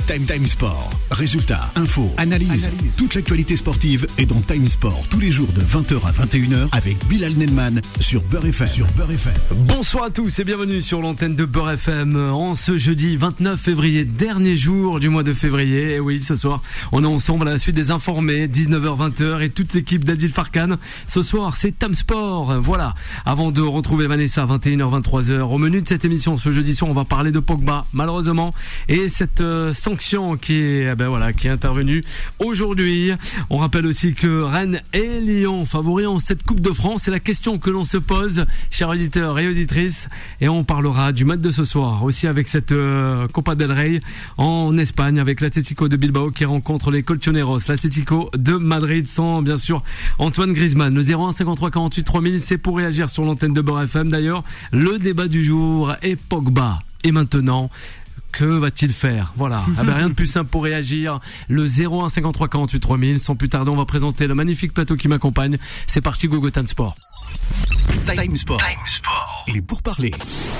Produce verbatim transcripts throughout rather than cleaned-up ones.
Time Time Sport. Résultats, infos, analyse. Analyse. Toute l'actualité sportive est dans Time Sport tous les jours de vingt heures à vingt et une heures avec Bilal Nelman sur Beurre F M. Sur Beurre F M. Bonsoir à tous et bienvenue sur l'antenne de Beurre F M en ce jeudi vingt-neuf février, dernier jour du mois de février. Et oui, ce soir, on est ensemble à la suite des informés, dix-neuf heures vingt et toute l'équipe d'Adil Farkan. Ce soir, c'est Time Sport. Voilà. Avant de retrouver Vanessa à vingt et une heures vingt-trois heures, au menu de cette émission ce jeudi soir, on va parler de Pogba, malheureusement, et cette euh, sanction qui est, eh ben voilà, qui est intervenue aujourd'hui. On rappelle aussi que Rennes et Lyon favoris en cette Coupe de France. C'est la question que l'on se pose, chers auditeurs et auditrices. Et on parlera du match de ce soir aussi avec cette euh, Copa del Rey en Espagne avec l'Atlético de Bilbao qui rencontre les Colchoneros, l'Atlético de Madrid sans bien sûr Antoine Griezmann. Le zéro un cinquante-trois quarante-huit trois mille, c'est pour réagir sur l'antenne de Beurre F M. D'ailleurs, le débat du jour est Pogba. Et maintenant, que va-t-il faire? Voilà. Ah ben rien de plus simple pour réagir. Le zéro un cinquante-trois quarante-huit trois mille. Sans plus tarder, on va présenter le magnifique plateau qui m'accompagne. C'est parti, Gogo Time Sport. Time Sport. Time Sport. Il est pour parler.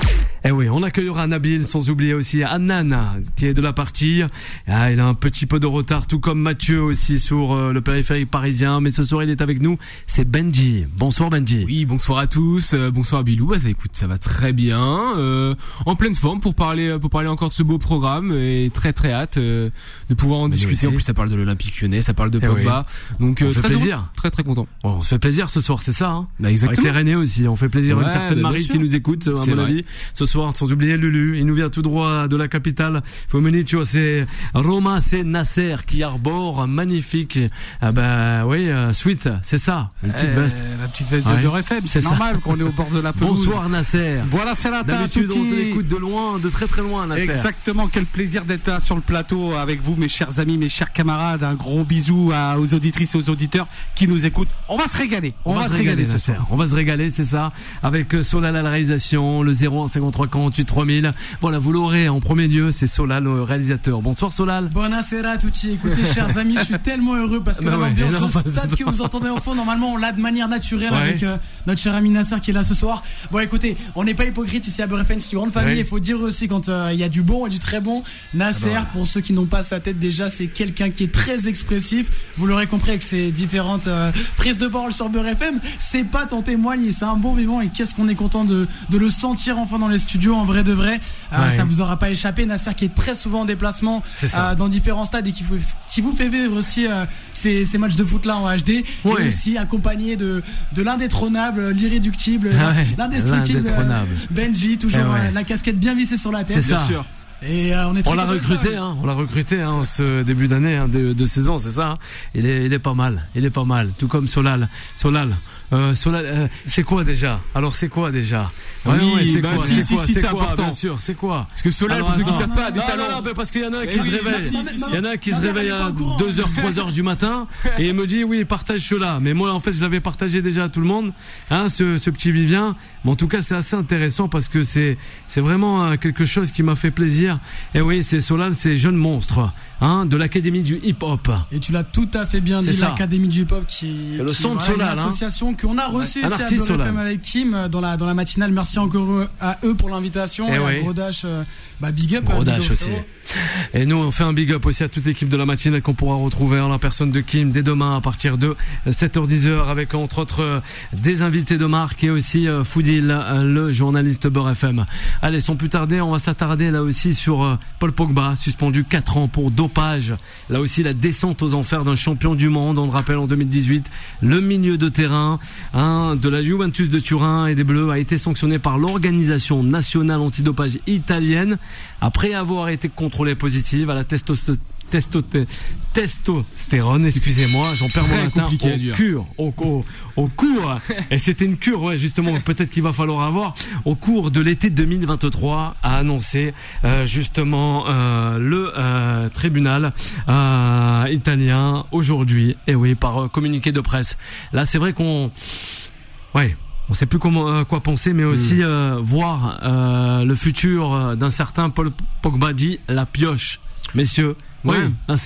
Eh oui, on accueillera Nabil, sans oublier aussi Annan, qui est de la partie. Ah, il a un petit peu de retard, tout comme Mathieu aussi sur euh, le périphérique parisien. Mais ce soir, il est avec nous. C'est Benji. Bonsoir Benji. Oui, bonsoir à tous. Euh, bonsoir Bilou. Bah, ça, écoute, ça va très bien. Euh, en pleine forme pour parler, pour parler encore de ce beau programme et très très hâte euh, de pouvoir en mais discuter. En plus, ça parle de l'Olympique Lyonnais, ça parle de Pogba. Oui. Donc, euh, très plaisir. Heureux, très très content. Oh, on se fait plaisir ce soir, c'est ça. Hein bah, exactement. Avec les Rennais aussi, on fait plaisir. Ouais, une certaine bah, Marie qui nous écoute, à c'est mon vrai. avis. Ce soir, sans oublier Lulu, il nous vient tout droit de la capitale. Faut me dire, tu vois, c'est Roma, c'est Nasser qui arbore un magnifique, ah bah oui, euh, suite, c'est ça, une petite euh, veste. La petite veste ouais. de Beurre F M, c'est, c'est normal qu'on est au bord de la pelouse. Bonsoir Nasser. Voilà, c'est la table. D'habitude, on t'écoute de loin, de très très loin, Nasser. Exactement, quel plaisir d'être là sur le plateau avec vous, mes chers amis, mes chers camarades. Un gros bisou à, aux auditrices et aux auditeurs qui nous écoutent. On va se régaler. On, on va, va se régaler, régaler ce soir. On va se régaler, c'est ça. Avec Solal à la réalisation, le zéro un cinquante-trois quarante-huit trois mille. Voilà, vous l'aurez en premier lieu, c'est Solal, le réalisateur. Bonsoir Solal. Buonasera a tutti. Écoutez, chers amis, je suis tellement heureux parce que bah l'ambiance ouais, de stade que vous entendez en fond, normalement, on l'a de manière naturelle ouais. avec euh, notre cher ami Nasser qui est là ce soir. Bon, écoutez, on n'est pas hypocrite ici à Beurre F M, c'est une grande famille. Il ouais. faut dire aussi quand il euh, y a du bon et du très bon. Nasser, ah bah. pour ceux qui n'ont pas sa tête déjà, c'est quelqu'un qui est très expressif. Vous l'aurez compris avec ses différentes euh, prises de parole sur Beurre F M. Ses pattes en témoignent. C'est un bon vivant et qu'est-ce qu'on est content de, de le sentir enfin dans les studios en vrai de vrai. Euh, ouais. Ça vous aura pas échappé. Nasser qui est très souvent en déplacement euh, dans différents stades et qui, faut, qui vous fait vivre aussi euh, ces, ces matchs de foot là en H D ouais. et aussi accompagné de, de l'indétrônable, l'irréductible, ah ouais. l'indestructible euh, Benji, toujours eh ouais. euh, la casquette bien vissée sur la tête. C'est ça. Bien sûr. Et euh, on est très on l'a recruté, hein, on l'a recruté hein, ce début d'année, hein, de, de saison, c'est ça. Hein. Il est, il est pas mal, il est pas mal. Tout comme Solal, Solal, euh, Solal, euh, c'est quoi déjà? Alors c'est quoi déjà? Ouais, oui, ouais, c'est, bah, quoi, si, c'est si, quoi, si, c'est, c'est quoi, important. Bien sûr, c'est quoi? Parce que Solal, pour ceux qui savent pas, a des non, talents. Non, non, parce qu'il y en a un mais qui oui, se réveille, il y en a un qui se réveille à deux heures, trois heures du matin et il me dit oui, partage cela. Mais moi, en fait, je l'avais partagé déjà à tout le monde, hein, ce, ce petit Vivien. Mais en tout cas, c'est assez intéressant parce que c'est, c'est vraiment quelque chose qui m'a fait plaisir. Et oui, c'est Solal, c'est jeune monstre, hein, de l'Académie du hip-hop. Et tu l'as tout à fait bien c'est dit, ça. L'Académie du hip-hop qui, c'est le qui son de Solal, une association hein. qu'on a reçue ouais. ici à Beurre F M avec Kim dans la dans la matinale. Merci encore à eux pour l'invitation. Et, et oui. à Gros Dash, euh, bah big up. Gros Dash aussi. Et nous, on fait un big up aussi à toute l'équipe de la matinale qu'on pourra retrouver en la personne de Kim dès demain à partir de sept heures dix avec entre autres euh, des invités de marque et aussi euh, Foudil, euh, le journaliste Beurre F M. Allez, sans plus tarder, on va s'attarder là aussi sur euh, Paul Pogba, suspendu quatre ans pour dopage. Là aussi, la descente aux enfers d'un champion du monde, on le rappelle en deux mille dix-huit, le milieu de terrain hein, de la Juventus de Turin et des Bleus a été sanctionné par l'organisation nationale antidopage italienne après avoir été contrôlé positive à la testostérone. Testoté, testostérone, excusez-moi, j'en perds mon latin, au cure, au, au, au cours, et c'était une cure, ouais, justement, peut-être qu'il va falloir avoir, au cours de l'été deux mille vingt-trois, a annoncé, euh, justement, euh, le, euh, tribunal, euh, italien, aujourd'hui, et oui, par euh, communiqué de presse. Là, c'est vrai qu'on, ouais, on sait plus comment, euh, quoi penser, mais aussi, mmh. euh, voir, euh, le futur d'un certain Paul Pogba dit la pioche. Messieurs, oui, Nasser.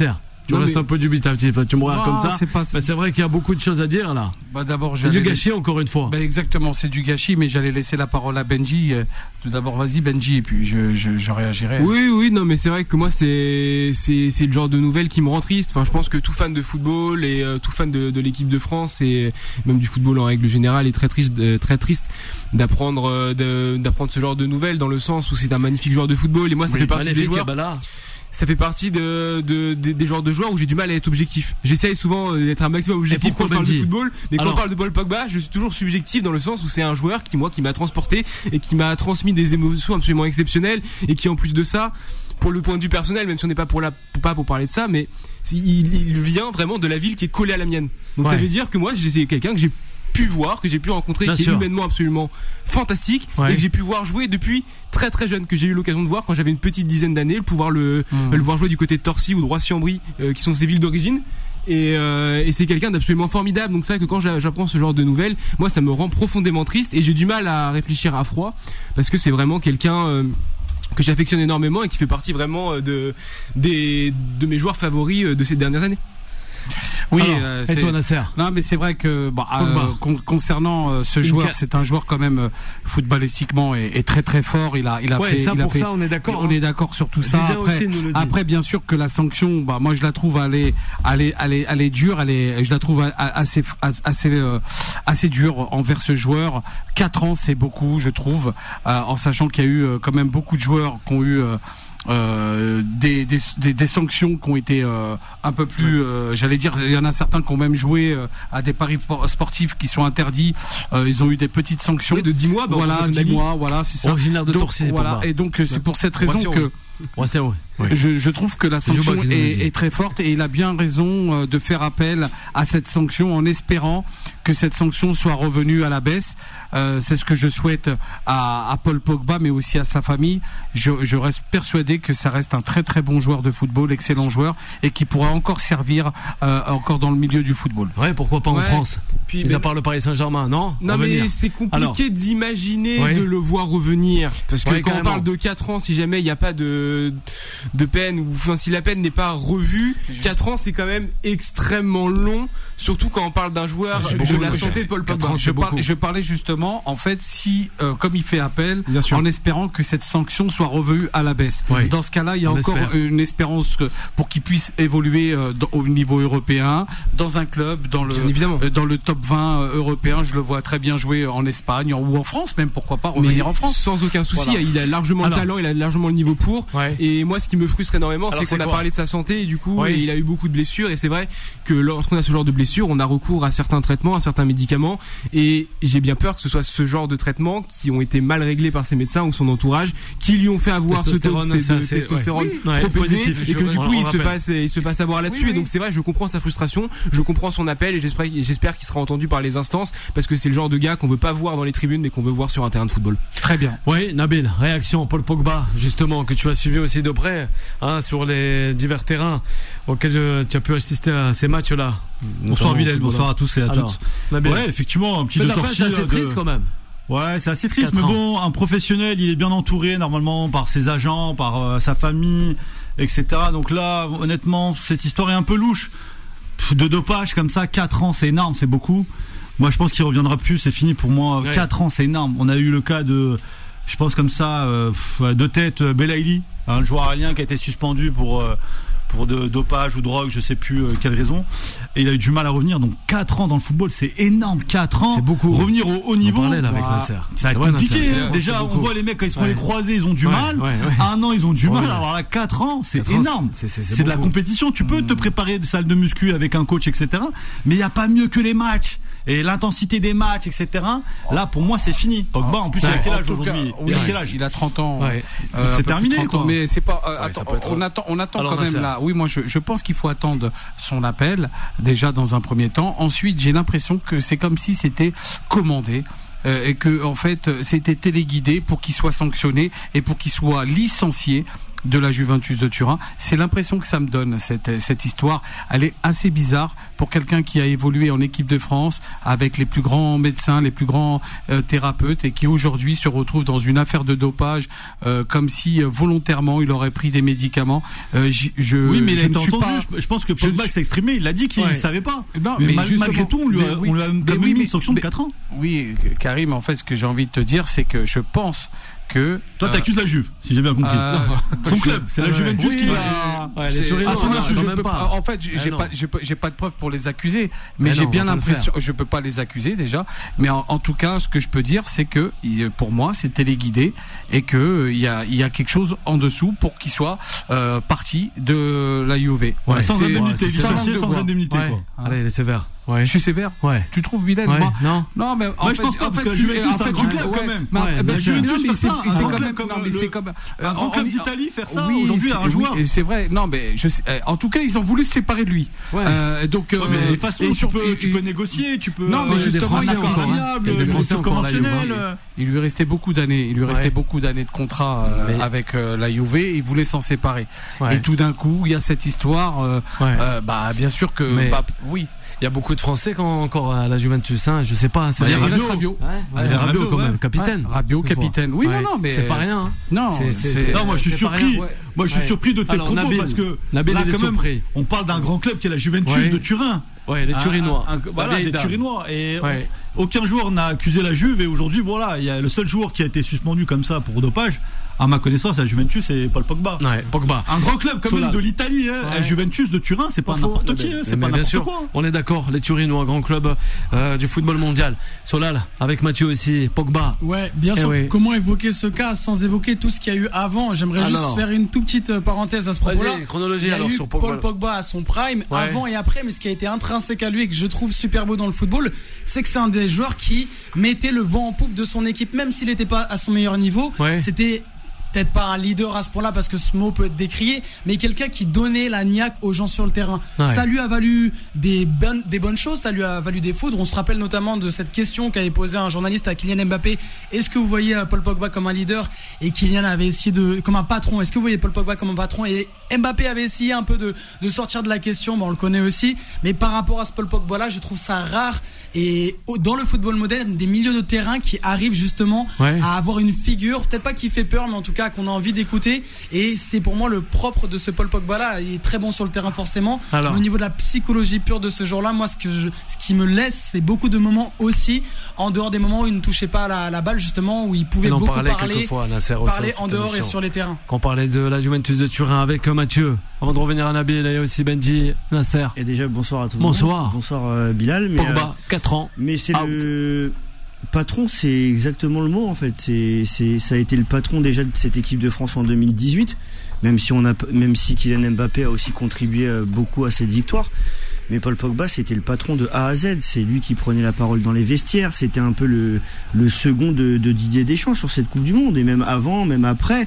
Tu non restes mais... un peu dubitatif. Tu me regardes comme ça. C'est, pas... c'est vrai qu'il y a beaucoup de choses à dire là. Bah d'abord, c'est du gâchis les... encore une fois. Bah exactement, c'est du gâchis. Mais j'allais laisser la parole à Benji. Tout d'abord, vas-y Benji, et puis je, je, je réagirai. Oui, oui, non, mais c'est vrai que moi, c'est, c'est, c'est le genre de nouvelles qui me rend triste. Enfin, je pense que tout fan de football et euh, tout fan de, de l'équipe de France et même du football en règle générale est très triste, euh, très triste d'apprendre, euh, de, d'apprendre ce genre de nouvelles dans le sens où c'est un magnifique joueur de football. Et moi, ça oui, fait partie des joueurs. Bah là. Ça fait partie de, de, de des genres de joueurs où j'ai du mal à être objectif. J'essaye souvent d'être un maximum objectif quand je parle de football, mais quand Alors, on parle de Paul Pogba, je suis toujours subjectif dans le sens où c'est un joueur qui moi qui m'a transporté et qui m'a transmis des émotions absolument exceptionnelles et qui en plus de ça, pour le point de vue personnel, même si on n'est pas pour la pas pour parler de ça, mais il, il vient vraiment de la ville qui est collée à la mienne. Donc ouais. Ça veut dire que moi c'est quelqu'un que j'ai pu voir, que j'ai pu rencontrer, Bien qui sûr. est humainement absolument fantastique ouais. et que j'ai pu voir jouer depuis très très jeune, que j'ai eu l'occasion de voir quand j'avais une petite dizaine d'années, le pouvoir le, mmh. le voir jouer du côté de Torcy ou de Roissy-en-Brie, euh, qui sont ses villes d'origine. Et, euh, et c'est quelqu'un d'absolument formidable. Donc c'est vrai que quand j'apprends ce genre de nouvelles, moi ça me rend profondément triste et j'ai du mal à réfléchir à froid parce que c'est vraiment quelqu'un euh, que j'affectionne énormément et qui fait partie vraiment de, des, de mes joueurs favoris de ces dernières années. Oui, Alors, euh, et toi Nasser? Non, mais c'est vrai que bon, euh, con, concernant euh, ce Une joueur, ca... c'est un joueur quand même euh, footballistiquement et, et très très fort. Il a, il a ouais, fait. Ça, il pour a fait, ça, on est d'accord. On hein. est d'accord sur tout ça. Après, après, bien sûr que la sanction, bah moi je la trouve elle est, elle est, elle est, elle est dure. Elle est, je la trouve assez, assez, euh, assez dure envers ce joueur. Quatre ans, c'est beaucoup, je trouve, euh, en sachant qu'il y a eu euh, quand même beaucoup de joueurs qui ont eu. Euh, Euh, des, des, des, des sanctions qui ont été euh, un peu plus, euh, j'allais dire, il y en a certains qui ont même joué euh, à des paris sportifs qui sont interdits. Euh, ils ont eu des petites sanctions oui, de dix mois. Bah, voilà, dix mois, voilà, c'est ça. Originaire de Torcy. Voilà, et donc ouais. c'est pour cette raison que. Ouais, c'est vrai. Oui. Je, je trouve que la sanction est, est très forte et il a bien raison de faire appel à cette sanction en espérant que cette sanction soit revenue à la baisse. Euh, c'est ce que je souhaite à, à Paul Pogba, mais aussi à sa famille. Je, je reste persuadé que ça reste un très très bon joueur de football, excellent joueur, et qui pourra encore servir euh, encore dans le milieu du football. Ouais, pourquoi pas en ouais. France. Puis, mais à part le Paris Saint-Germain, non Non, mais c'est compliqué Alors, d'imaginer ouais. de le voir revenir, parce que ouais, quand carrément. on parle de quatre ans, si jamais il n'y a pas de de peine ou enfin, si la peine n'est pas revue, quatre ans c'est quand même extrêmement long, surtout quand on parle d'un joueur ah, de la santé de Paul Pogba. Je, par, je parlais justement en fait si euh, comme il fait appel en espérant que cette sanction soit revue à la baisse. Oui. Dans ce cas-là, il y a on encore espère. une espérance pour qu'il puisse évoluer euh, dans, au niveau européen, dans un club, dans le euh, dans le top vingt euh, européen. Je le vois très bien jouer en Espagne ou en France même, pourquoi pas revenir Mais en France. Sans aucun souci, voilà. il a largement Alors, le talent, il a largement le niveau pour. Ouais. Et moi, ce qui me frustre énormément, Alors, c'est, c'est qu'on quoi a parlé de sa santé et du coup, oui. il a eu beaucoup de blessures. Et c'est vrai que lorsqu'on a ce genre de blessures, on a recours à certains traitements, à certains médicaments. Et j'ai bien peur que ce soit ce genre de traitements qui ont été mal réglés par ses médecins ou son entourage, qui lui ont fait avoir ce taux de testostérone ouais. trop élevé, ouais, et que du coup, il se fasse, il se fasse avoir là-dessus. Oui, oui. Et donc c'est vrai, je comprends sa frustration, je comprends son appel et j'espère, j'espère qu'il sera entendu par les instances parce que c'est le genre de gars qu'on veut pas voir dans les tribunes mais qu'on veut voir sur un terrain de football. Très bien. Oui, Nabil, réaction Paul Pogba, justement, que tu as suivi aussi de près, hein, sur les divers terrains auxquels je, tu as pu assister à ces matchs-là. Bonsoir Bilal, bonsoir à tous et à Alors, toutes. Nabil. Ouais, effectivement, un petit de torchis. C'est assez triste de... quand même. Ouais, c'est assez triste, mais bon, un professionnel, il est bien entouré normalement par ses agents, par euh, sa famille, et cetera. Donc là, honnêtement, cette histoire est un peu louche. De dopage comme ça, quatre ans, c'est énorme, c'est beaucoup. Moi, je pense qu'il reviendra plus, c'est fini pour moi. Ouais. quatre ans, c'est énorme. On a eu le cas de, je pense comme ça, euh, de tête, Belaïli, un joueur alien qui a été suspendu pour... Euh, pour de dopage ou drogue, je sais plus euh, quelle raison, et il a eu du mal à revenir. Donc quatre ans dans le football, c'est énorme. Quatre ans, c'est beaucoup. Revenir au haut niveau, on parlait là avec bah, Nasser. Ça va être compliqué. Hein. Déjà, on voit les mecs quand ils se font ouais. les croisés, ils ont du ouais, mal. Ouais, ouais. Un an, ils ont du ouais, mal. Ouais. Alors là, quatre ans, c'est quatre énorme. Ans, c'est, c'est, c'est, c'est de la compétition. Tu peux mmh. te préparer des salles de muscu avec un coach, et cetera. Mais il y a pas mieux que les matchs. Et l'intensité des matchs, et cetera. Là, pour moi, c'est fini. Pogba, en plus, ouais, il a quel âge aujourd'hui cas, oui, Il a quel âge Il a trente ans. Ouais. Euh, c'est terminé, quoi. Mais c'est pas. Euh, ouais, attends, on attend, on attend Alors, quand même là. Oui, moi, je, je pense qu'il faut attendre son appel déjà dans un premier temps. Ensuite, j'ai l'impression que c'est comme si c'était commandé. Euh, et que en fait c'était téléguidé pour qu'il soit sanctionné et pour qu'il soit licencié de la Juventus de Turin. C'est l'impression que ça me donne, cette, cette histoire. Elle est assez bizarre pour quelqu'un qui a évolué en équipe de France avec les plus grands médecins, les plus grands euh, thérapeutes, et qui aujourd'hui se retrouve dans une affaire de dopage, euh, comme si euh, volontairement il aurait pris des médicaments. Euh, je, oui, mais il a été entendu. Pas, je, je pense que Pogba s'est exprimé. Il a dit qu'il ne ouais. savait pas. Non, mais, mais mal, malgré tout, on lui a, oui, on lui a quand même oui, mis une sanction de quatre ans. Oui, Karim, en fait, ce que j'ai envie de te dire, c'est que je pense que toi t'accuses euh, la Juve, si j'ai bien compris. Euh, Son club, c'est la Juventus oui, qui l'a. Ouais, en fait, j'ai ah, pas, j'ai pas, j'ai pas de preuves pour les accuser, mais, mais j'ai non, bien l'impression, je peux pas les accuser déjà. Mais en, en tout cas, ce que je peux dire, c'est que pour moi, c'est téléguidé et que il y a, il y a quelque chose en dessous pour qu'il soit euh, parti de la Juve. Ouais, sans indemnité, licencié sans indemnité. Allez, il est sévère. Ouais. Je suis sévère. Ouais. Tu trouves Bilal? Ouais. Moi, non. Non, mais en moi, fait, je pense pas en parce fait, que la Juventus, c'est un tu club quand même. La Juventus, c'est quand même comme c'est comme un grand club d'Italie faire ça aujourd'hui à un joueur. Oui, c'est vrai. Non, mais je sais, en tout cas, ils ont voulu se séparer de lui. Ouais. Euh, donc, ouais, mais de toute façon, tu peux, tu peux négocier, tu peux. Non, mais justement, un accord amiable, des Français conventionnel. Il lui restait beaucoup d'années. Il lui restait beaucoup d'années de contrat avec la Juve. Il voulait s'en séparer. Et tout d'un coup, il y a cette histoire. Bah, bien sûr que, oui. Il y a beaucoup de Français quand encore à la Juventus, hein. Je sais pas. C'est Rabiot. Rabiot. Ouais, ouais, Rabiot quand même, capitaine. Ouais. Rabiot, capitaine. Oui, ouais. non, non, mais c'est pas rien. Hein. Non, c'est, c'est, c'est, non, moi je suis surpris. Ouais. Moi je suis ouais. surpris de tes Alors, propos Nabil, parce que Nabil là quand même, surpris. on parle d'un grand club qui est la Juventus ouais. de Turin. Ouais, les Turinois. Un, un, voilà, des Turinois. Et ouais. aucun joueur n'a accusé la Juve. Et aujourd'hui, voilà, il y a le seul joueur qui a été suspendu comme ça pour dopage. À ma connaissance, la Juventus, c'est Paul Pogba. Ouais, Pogba. Un grand club comme même de l'Italie. Hein. Ouais. La Juventus de Turin, c'est pas, pas n'importe qui. Hein. C'est pas n'importe sûr, quoi. On est d'accord. Les Turinois, grand club euh, du football mondial. Solal, avec Mathieu aussi. Pogba. Ouais, bien sûr. Oui. Comment évoquer ce cas sans évoquer tout ce qu'il y a eu avant? J'aimerais ah, juste non. faire une toute petite parenthèse à ce propos-là. Chronologie Il y a alors eu sur Pogba. Paul Pogba à son prime, ouais. avant et après. Mais ce qui a été intrinsèque à lui et que je trouve super beau dans le football, c'est que c'est un des joueurs qui mettait le vent en poupe de son équipe, même s'il n'était pas à son meilleur niveau. Ouais. C'était peut-être pas un leader à ce point-là parce que ce mot peut être décrié, mais quelqu'un qui donnait la niaque aux gens sur le terrain. Ouais. Ça lui a valu des bonnes, des bonnes choses, ça lui a valu des foudres. On se rappelle notamment de cette question qu'avait posée un journaliste à Kylian Mbappé. Est-ce que vous voyez Paul Pogba comme un leader? Et Kylian avait essayé de, comme un patron. Est-ce que vous voyez Paul Pogba comme un patron? Et Mbappé avait essayé un peu de, de sortir de la question. Bon, on le connaît aussi. Mais par rapport à ce Paul Pogba-là, je trouve ça rare. Et dans le football moderne, des milieux de terrain qui arrivent justement ouais. à avoir une figure, peut-être pas qui fait peur, mais en tout cas qu'on a envie d'écouter. Et c'est pour moi le propre de ce Paul Pogba là. Il est très bon sur le terrain forcément. Alors. Mais au niveau de la psychologie pure de ce jour-là, moi ce que je, ce qui me laisse, c'est beaucoup de moments aussi en dehors des moments où il ne touchait pas la, la balle justement, où il pouvait beaucoup parler, fois, Nasser, parler en dehors émission. Et sur les terrains. Quand on parlait de la Juventus de Turin avec Mathieu, avant de revenir à Nabil, il y a aussi Benji, Nasser. Et déjà bonsoir à tout le bonsoir. monde. Bonsoir. Bonsoir euh, Bilal. Mais, Pogba, euh, quatre ans. Mais c'est out. Le patron, c'est exactement le mot en fait. C'est, c'est, ça a été le patron déjà de cette équipe de France en deux mille dix-huit, même si on a, même si Kylian Mbappé a aussi contribué beaucoup à cette victoire. Mais Paul Pogba, c'était le patron de A à Z. C'est lui qui prenait la parole dans les vestiaires. C'était un peu le, le second de, de Didier Deschamps sur cette Coupe du Monde, et même avant, même après.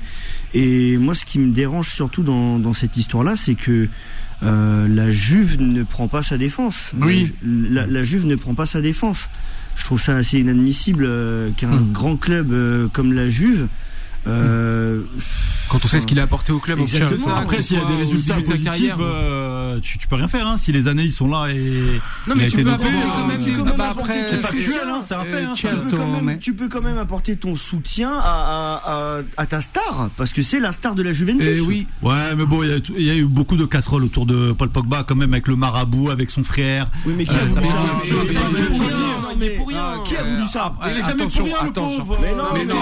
Et moi, ce qui me dérange surtout dans, dans cette histoire-là, c'est que euh, la Juve ne prend pas sa défense. Oui. La, la Juve ne prend pas sa défense. Je trouve ça assez inadmissible euh, qu'un mmh. grand club euh, comme la Juve. Euh, Quand on sait ce qu'il a apporté au club. Exactement. Ça, après, s'il y a des résultats positifs, euh, tu, tu peux rien faire. Hein. Si les analyses sont là et non, mais tu peux dopé, euh, tu peux quand même apporter c'est factuel, hein, c'est un fait. Hein. Tu, peux quand même, tu peux quand même apporter ton soutien à, à, à, à ta star, parce que c'est la star de la Juventus. Et oui. Ouais, mais bon, il y, y a eu beaucoup de casseroles autour de Paul Pogba, quand même, avec le marabout, avec son frère. Oui, mais qui a voulu ça? Mais pour rien. Qui a voulu ça? Il est jamais pour rien, le pauvre. Mais non, mais non.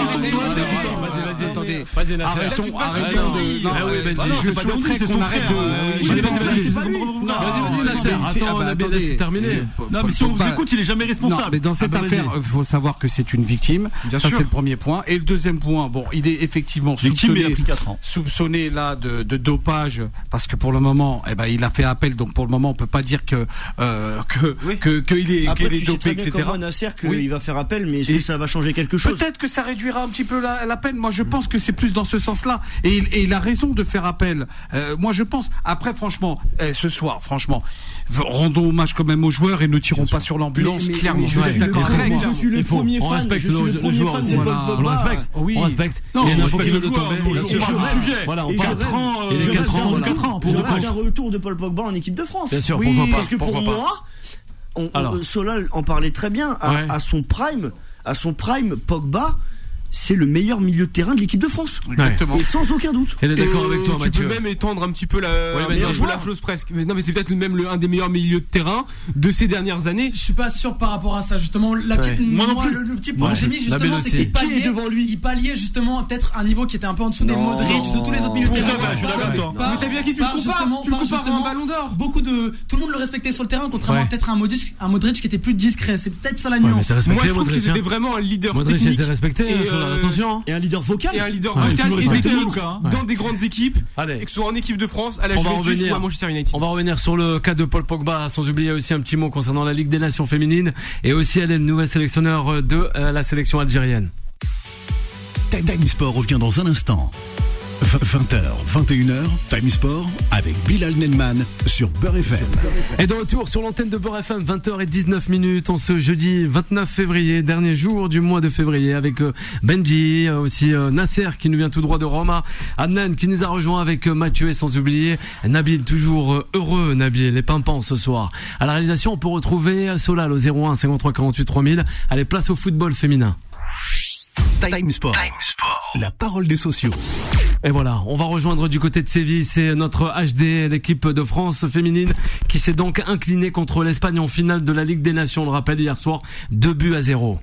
Vas-y, attendez. Vas-y, Nasser. Arrêtons, arrêtons de. Non, oui, Benji, je souhaiterais qu'on arrête de. Vas-y, vas-y, vas-y, Nasser. Attends, on a bien c'est terminé. Non, mais si on vous écoute, il est jamais responsable. Mais dans cette affaire, il faut savoir que c'est une victime. Ça, c'est le premier point. Et le deuxième point, bon, il est effectivement soupçonné, soupçonné là de, de dopage, parce que pour le moment, eh ben, il a fait appel. Donc pour le moment, on peut pas dire que que que qu'il est qu'il est dopé, et cetera. crois Nasser qu'il oui. va faire appel, mais est-ce et que ça va changer quelque chose? Peut-être que ça réduira un petit peu la, la peine. Moi, je pense que c'est plus dans ce sens-là. Et, et il a raison de faire appel. Euh, moi, je pense. Après, franchement, eh, ce soir, franchement, rendons hommage quand même aux joueurs et ne tirons pas sur l'ambulance. Mais, mais, clairement, mais je, je suis d'accord. Le, je suis le premier on fan. Je suis le premier fan de Paul Pogba. On respecte. Oui. On respecte. Non, il y a on respecte le joueur. On parle du sujet. Voilà, on parle quatre ans. Il y a quatre ans. quatre ans. Je rêve d'un retour de Paul Pogba en équipe de France. Bien sûr. Pourquoi pas? Parce que pour moi, Solal en parlait très bien. À son prime, à son prime, Pogba. C'est le meilleur milieu de terrain de l'équipe de France. Exactement. Et sans aucun doute. Elle est d'accord avec toi, tu Mathieu. Tu peux même étendre un petit peu la, ouais, un peu la chose presque. Mais non, mais c'est peut-être même le, un des meilleurs milieux de terrain de ces dernières années. Je suis pas sûr par rapport à ça, justement. La petite, ouais. moi, moi le, le petit point ouais. que j'ai mis, justement, c'est qu'il palliait, devant lui. il palliait, justement, peut-être un niveau qui était un peu en dessous des Modric, de tous les autres milieux de terrain. Je suis d'accord avec toi. Mais t'as bien qui tu le compares? Tu le compares à un ballon d'or. Beaucoup de, tout le monde le respectait sur le terrain, contrairement peut-être à un Modric, un Modric qui était plus discret. C'est peut-être ça la nuance. Moi, je trouve que c'était vraiment un leader technique. Modric était respecté, attention. Et un leader vocal. Et un leader vocal et technique dans des grandes équipes. Et que ce soit en équipe de France, à la Juventus ou à Manchester United. On va revenir sur le cas de Paul Pogba, sans oublier aussi un petit mot concernant la Ligue des Nations féminines. Et aussi, elle est le nouvel sélectionneur de la sélection algérienne. Time Sport revient dans un instant. vingt heures, vingt et une heures, Time Sport avec Bilal Nenman sur Beurre F M. Et de retour sur l'antenne de Beurre F M, vingt heures dix-neuf minutes en ce jeudi vingt-neuf février, dernier jour du mois de février, avec Benji, aussi Nasser qui nous vient tout droit de Roma, Adnan qui nous a rejoint avec Mathieu et sans oublier Nabil, toujours heureux Nabil, les pimpants ce soir. À la réalisation, on peut retrouver Solal au zéro un cinquante-trois quarante-huit trois mille. Allez, place au football féminin. Time Sport. Time Sport, la parole des sociaux. Et voilà, on va rejoindre du côté de Séville, c'est notre H D, l'équipe de France féminine, qui s'est donc inclinée contre l'Espagne en finale de la Ligue des Nations. On le rappelle, hier soir, deux buts à zéro.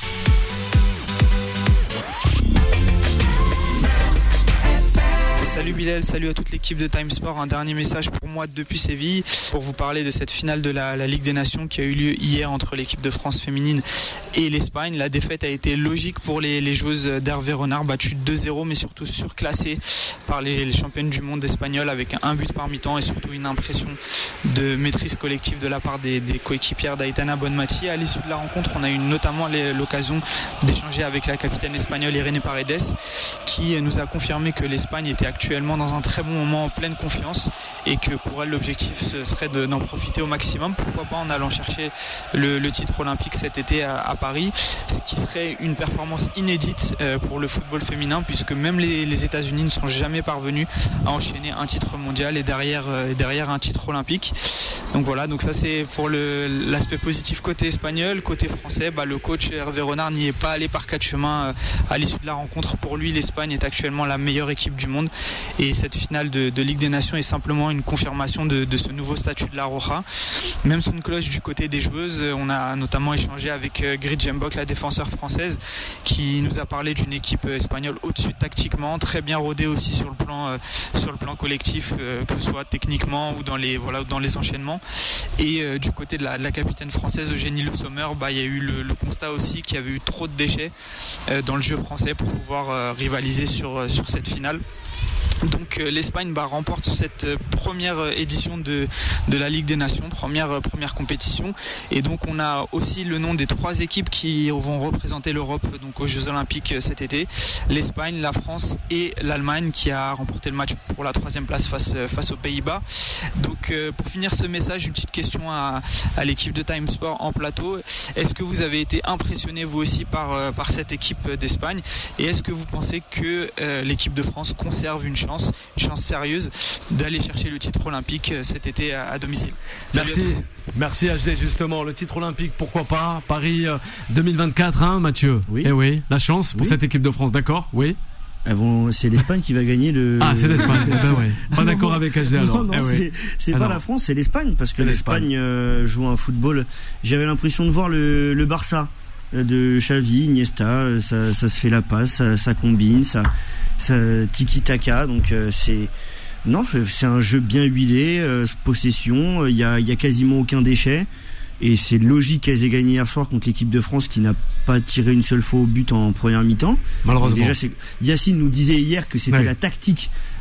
Salut Bilal, salut à toute l'équipe de Time Sport. Un dernier message pour moi depuis Séville pour vous parler de cette finale de la, la Ligue des Nations qui a eu lieu hier entre l'équipe de France féminine et l'Espagne. La défaite a été logique pour les, les joueuses d'Hervé Renard, battues deux zéro mais surtout surclassées par les, les championnes du monde espagnoles avec un but par mi-temps et surtout une impression de maîtrise collective de la part des, des coéquipières d'Aitana Bonmati. À l'issue de la rencontre, on a eu notamment les, l'occasion d'échanger avec la capitaine espagnole Irene Paredes qui nous a confirmé que l'Espagne était actuellement dans un très bon moment, en pleine confiance, et que pour elle l'objectif ce serait de, d'en profiter au maximum, pourquoi pas en allant chercher le, le titre olympique cet été à, à Paris, ce qui serait une performance inédite euh, pour le football féminin, puisque même les, les États-Unis ne sont jamais parvenus à enchaîner un titre mondial et derrière, euh, derrière un titre olympique. Donc voilà, donc ça c'est pour le, l'aspect positif côté espagnol. Côté français, bah, le coach Hervé Renard n'y est pas allé par quatre chemins euh, à l'issue de la rencontre. Pour lui, l'Espagne est actuellement la meilleure équipe du monde. Et cette finale de, de Ligue des Nations est simplement une confirmation de, de ce nouveau statut de la Roja. Même son cloche du côté des joueuses, on a notamment échangé avec Grit Jembok, la défenseur française, qui nous a parlé d'une équipe espagnole au-dessus tactiquement, très bien rodée aussi sur le plan, euh, sur le plan collectif, euh, que ce soit techniquement ou dans les, voilà, dans les enchaînements. Et euh, du côté de la, de la capitaine française Eugénie Le Sommer, bah, il y a eu le, le constat aussi qu'il y avait eu trop de déchets euh, dans le jeu français pour pouvoir euh, rivaliser sur, sur cette finale. Donc euh, l'Espagne bah, remporte cette euh, première euh, édition de, de la Ligue des Nations, première, euh, première compétition. Et donc on a aussi le nom des trois équipes qui vont représenter l'Europe donc, aux Jeux Olympiques euh, cet été. L'Espagne, la France et l'Allemagne qui a remporté le match pour la troisième place face, euh, face aux Pays-Bas. Donc euh, pour finir ce message, une petite question à, à l'équipe de Time Sport en plateau. Est-ce que vous avez été impressionné vous aussi par, euh, par cette équipe d'Espagne? Et est-ce que vous pensez que euh, l'équipe de France conserve une chance Chance, une chance sérieuse d'aller chercher le titre olympique cet été à, à domicile? Merci, merci H D, justement, le titre olympique, pourquoi pas, Paris deux mille vingt-quatre, hein Mathieu? Oui. Eh oui, la chance pour oui. cette équipe de France, d'accord? Oui. Elles vont, c'est l'Espagne qui va gagner le. Ah, c'est l'Espagne. ben ouais. Pas d'accord avec H D alors. Non, non, eh c'est, oui. c'est pas la France, c'est l'Espagne parce que l'Espagne euh, joue un football. J'avais l'impression de voir le, le Barça de Xavi, Iniesta, ça, ça se fait la passe, ça, ça combine, ça, ça tiki-taka, donc euh, c'est non, c'est un jeu bien huilé, euh, possession, il y a, y a quasiment aucun déchet, et c'est logique qu'elles aient gagné hier soir contre l'équipe de France qui n'a pas tiré une seule fois au but en première mi-temps. Malheureusement. Déjà, c'est, Yacine nous disait hier que c'était ouais. la tactique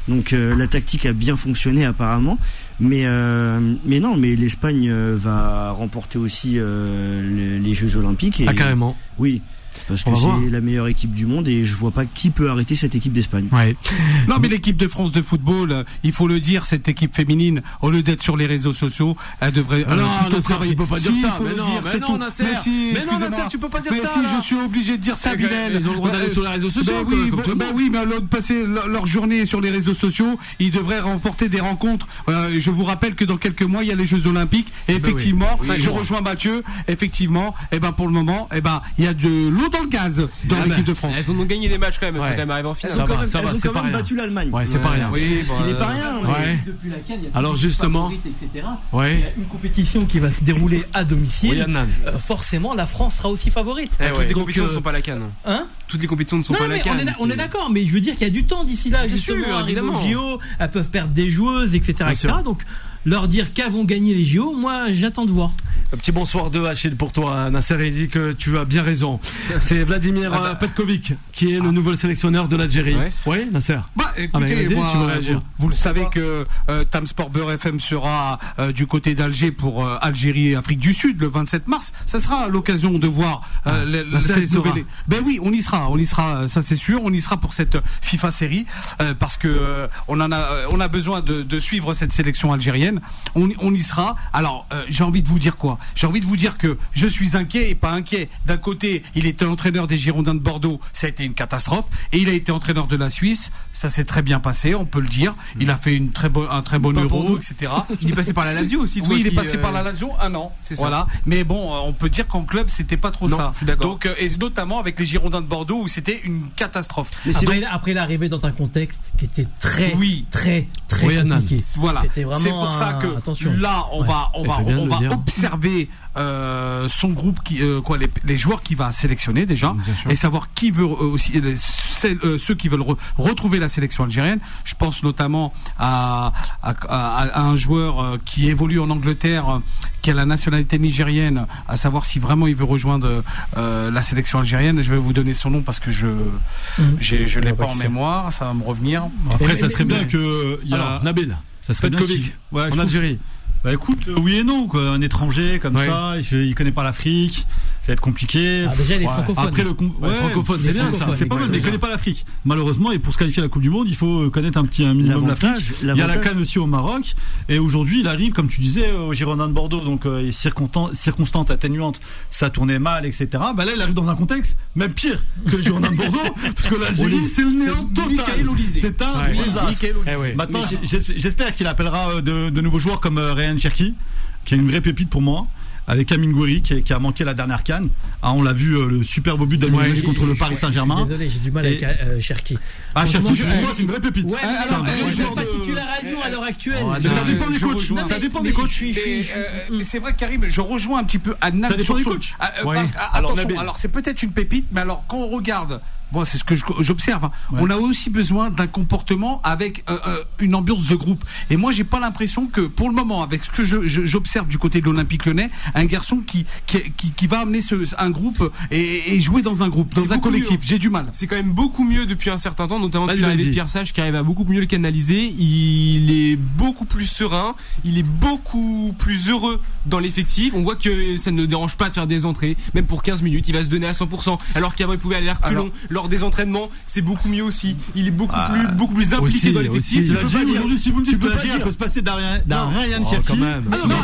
Donc euh, la tactique a bien fonctionné apparemment, mais euh, mais non, mais l'Espagne euh, va remporter aussi euh, les, les Jeux Olympiques. Et, ah carrément. Oui. Parce que c'est la meilleure équipe du monde et je vois pas qui peut arrêter cette équipe d'Espagne. Ouais. Non mais l'équipe de France de football, il faut le dire, cette équipe féminine, au lieu d'être sur les réseaux sociaux, elle devrait. Ah non, Nasser, tu peux pas dire si, ça. Mais non, dire, mais non, Nasser. Mais, si, mais non, Nasser, tu peux pas dire mais ça. Mais si, je suis obligé de dire ça, Bilal. Ils ont le droit d'aller sur les réseaux sociaux. Ben oui, ben, ben oui, mais de passer leur journée sur les réseaux sociaux, ils devraient remporter des rencontres. Euh, je vous rappelle que dans quelques mois, il y a les Jeux Olympiques. Et effectivement, ben oui. je rejoins Mathieu. Effectivement, et eh ben pour le moment, et eh ben il y a de l'eau dans le gaz. Dans ah l'équipe ben, de France. Elles ont gagné des matchs quand même, elles ouais. sont quand même arrivées en finale. Elles ont quand même, elles ont quand même battu l'Allemagne. Ouais, c'est pas rien. Oui, ce qui n'est pas rien. Ouais. Depuis la CAN, il y a alors justement, et cetera. Ouais. Il y a une compétition qui va se dérouler à domicile. Oui, euh, forcément, la France sera aussi favorite. Eh ouais. Toutes les compétitions ne euh... sont pas la CAN. Hein Toutes les compétitions ne sont non, pas la CAN. On est, on est d'accord, mais je veux dire qu'il y a du temps d'ici là. Bien justement, sûr, évidemment. Aux J O, elles peuvent perdre des joueuses, et cetera, et cetera. Donc leur dire qu'avons gagné les J O, moi j'attends de voir. Un petit bonsoir de Achille pour toi, Nasser. Il dit que tu as bien raison. C'est Vladimir ah bah. Petkovic qui est ah. le nouveau sélectionneur de l'Algérie. Oui, ouais, Nasser. Bah, écoutez, ah bah, moi, tu veux réagir. Vous, vous le savez que euh, Time Sport Beurre F M sera euh, du côté d'Alger pour euh, Algérie et Afrique du Sud le vingt-sept mars. Ça sera l'occasion de voir euh, ah. la, cette nouvelle. Ben oui, on y sera, on y sera, ça c'est sûr. On y sera pour cette FIFA série euh, parce que euh, on en a, on a besoin de, de suivre cette sélection algérienne. On, on y sera. Alors, euh, j'ai envie de vous dire quoi ? J'ai envie de vous dire que je suis inquiet et pas inquiet. D'un côté, il était entraîneur des Girondins de Bordeaux, ça a été une catastrophe, et il a été entraîneur de la Suisse, ça s'est très bien passé, on peut le dire. Il a fait une très bo- un très bon Euro, et cetera. Il est passé par la Lazio aussi. Toi oui, il est qui, passé euh... par la Lazio un an. C'est ça. Voilà. Mais bon, on peut dire qu'en club, c'était pas trop non, ça. Je suis d'accord. Donc, euh, et notamment avec les Girondins de Bordeaux où c'était une catastrophe. Mais après, après, il est arrivé dans un contexte qui était très, oui. très, très oui, compliqué. Voilà. C'était vraiment c'est pour ça que un... Attention. là, on ouais. va, on va, on va observer euh, son groupe, qui, euh, quoi, les, les joueurs qu'il va sélectionner déjà, et savoir qui veut euh, aussi, les, euh, ceux qui veulent re, retrouver la sélection algérienne. Je pense notamment à, à, à, à un joueur euh, qui évolue en Angleterre, euh, qui a la nationalité nigérienne, à savoir si vraiment il veut rejoindre euh, la sélection algérienne. Je vais vous donner son nom parce que je, mmh. j'ai, je l'ai pas en mémoire, ça va me revenir. Après, ça serait bien que il y a Alors, Nabil, ça serait bien Covid ouais, en Algérie. Bah écoute, euh, oui et non quoi. Un étranger comme ouais. ça, il, il connaît pas l'Afrique, ça va être compliqué. Ah, déjà les ouais. francophones. Après le com- ouais, ouais, francophone, c'est bien ça. C'est pas mal, mais il connaît pas l'Afrique. Malheureusement, et pour se qualifier à la Coupe du Monde, il faut connaître un petit un minimum l'Afrique. Il y a la CAN aussi au Maroc, et aujourd'hui, il arrive, comme tu disais, au Girondins de Bordeaux, donc euh, circonstances, circonstances atténuantes, ça tournait mal, et cetera. Bah là, il arrive dans un contexte même pire que le Girondins de Bordeaux, parce que l'Algérie, c'est le néant total. C'est un désastre. Maintenant, j'espère qu'il appellera de, de nouveaux joueurs comme Ryan Cherki, qui est une vraie pépite pour moi, avec Amine Gouiri qui, qui a manqué la dernière CAN. Ah, on l'a vu, euh, le superbe but d'Amine Gouiri ouais, contre le Paris Saint-Germain. Désolé, j'ai du mal et... avec euh, Cherki. Ah, Cherki, pour moi, c'est une vraie pépite. Ouais, mais alors, euh, je ne pas titulaire à Lyon à l'heure actuelle. Oh, ça dépend des coachs. Non, ça dépend des coachs. Mais c'est vrai, Karim, je rejoins un petit peu Adnan. Ça dépend des coachs. Attention, alors c'est peut-être une pépite, mais alors quand on regarde, bon, c'est ce que j'observe. Hein. Ouais. On a aussi besoin d'un comportement avec euh, euh, une ambiance de groupe. Et moi, j'ai pas l'impression que, pour le moment, avec ce que je, je, j'observe du côté de l'Olympique Lyonnais, un garçon qui qui, qui, qui va amener ce, un groupe et, et jouer dans un groupe, dans c'est un collectif. Mieux. J'ai du mal. C'est quand même beaucoup mieux depuis un certain temps, notamment depuis l'arrivée de Pierre Sage, qui arrive à beaucoup mieux le canaliser. Il est beaucoup plus serein, il est beaucoup plus heureux dans l'effectif. On voit que ça ne le dérange pas de faire des entrées, même pour quinze minutes, il va se donner à cent pour cent. Alors qu'avant, il pouvait aller à reculons. Lors des entraînements, c'est beaucoup mieux aussi. Il est beaucoup ah, plus, beaucoup plus impliqué aussi, dans l'effectif. Aussi, aujourd'hui, si vous me dites que l'Algérie peut se passer d'un Ryan Cherki. Ah non, non,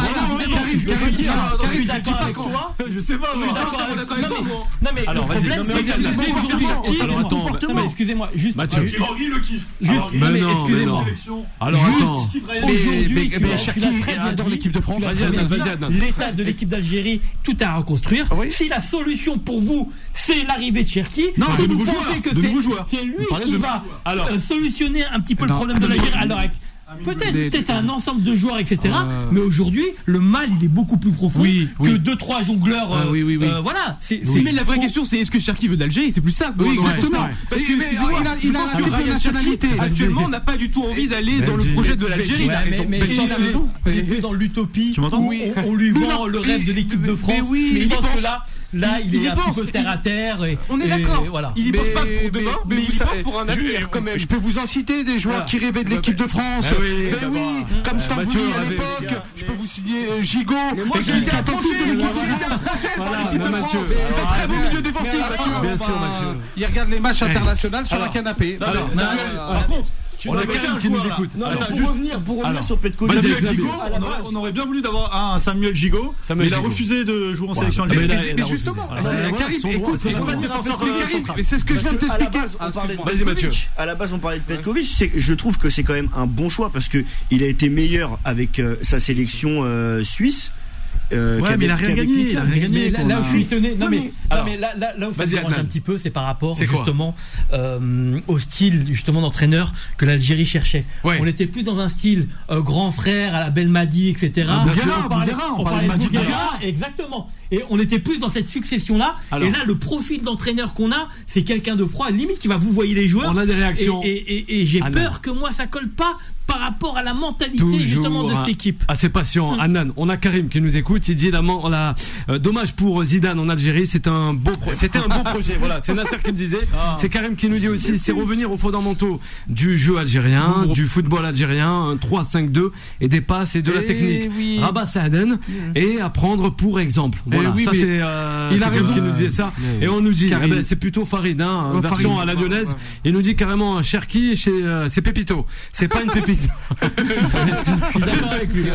je sais pas. Non mais le problème c'est que alors attends, excusez-moi, juste Cherki le kiffe. Non mais excusez-moi. Alors attends. Aujourd'hui, Cherki adore l'équipe de France. L'état de l'équipe d'Algérie, tout à reconstruire. Si la solution pour vous, c'est l'arrivée de Cherki, non, si vous pensez que c'est lui qui va solutionner un petit peu le problème de l'Algérie, alors peut-être, peut-être un ensemble de joueurs, et cetera. Euh... Mais aujourd'hui, le mal, il est beaucoup plus profond oui, que oui. deux, trois jongleurs. Euh, ah, oui, oui, oui. Euh, voilà. C'est, oui. c'est... Mais la vraie question, c'est est-ce que Cherki veut d'Algérie ? C'est plus ça. Oui, exactement. Ouais, parce que, mais, excusez-moi, il a, il a la double nationalité. Actuellement, n'a pas du tout envie d'aller dans le projet de l'Algérie. Mais, mais, il est plus dans l'utopie où on lui vend le rêve de l'équipe de France. Mais je pense que là, Là, il, il est un petit peu terre à terre. Et, on est et, d'accord. Et voilà. Il y pense pas pour demain, mais, mais il y pense pour un avenir je, quand même. Je peux vous en citer des joueurs voilà. qui rêvaient de l'équipe de France. Ben oui, ben oui euh, comme Stambouli à l'époque. Je peux vous signer euh, Gigot. Mais moi, j'ai été approché. Moi, j'ai été approché par l'équipe de France. C'est un très bon milieu défensif. Bien sûr, Mathieu. Il regarde les matchs internationaux sur un canapé. Alors, par contre. On a quelqu'un qui nous écoute. Non, alors, pour revenir, pour revenir sur Petkovic, Samuel Gigot, on aurait bien voulu d'avoir un Samuel Gigot, mais il a refusé de jouer en sélection algérienne. Mais justement, Karim, écoute, c'est ce que je viens de t'expliquer. Vas-y Mathieu. À la base, on parlait de Petkovic. Je trouve que c'est quand même un bon choix parce que il a été meilleur avec sa sélection suisse. Euh, ouais, mais il a rien gagné, il a rien gagné. Là, là où je suis étonné, non, non mais, mais, alors, non, mais là, là, là où ça me dérange un petit peu, c'est par rapport justement euh, au style justement d'entraîneur que l'Algérie cherchait. Ouais. On était plus dans un style euh, grand frère à la Belmadi, et cetera. Bouguera, on parlait, Bouguera, on on parlait parlait de Bouguera, exactement. Et on était plus dans cette succession-là. Alors, et là, le profil d'entraîneur qu'on a, c'est quelqu'un de froid, limite qui va vous voyer les joueurs. On a des réactions. Et, et, et, et j'ai Annan. peur que moi ça colle pas par rapport à la mentalité Toujours justement de cette équipe. Assez patient, Annan. On a Karim qui nous écoute. Il dit la, la euh, dommage pour Zidane en Algérie. C'est un beau, pro- c'était un beau projet. Voilà, c'est Nasser qui me disait. Ah. C'est Karim qui nous dit aussi, c'est revenir aux fondamentaux du jeu algérien, Bourg. du football algérien, un trois cinq deux et des passes et de et la technique. Oui. Rabat Saaden mmh. et à prendre pour exemple. Voilà, oui, ça c'est. Euh, il c'est a raison qui nous disait ça. Oui. Et on nous dit, eh ben, c'est plutôt Farid, hein, ouais, version Farid. à la lyonnaise. Ouais, ouais. Il nous dit carrément Cherki, chez, euh, c'est Pépito. C'est pas une pépite. Je suis d'accord avec lui.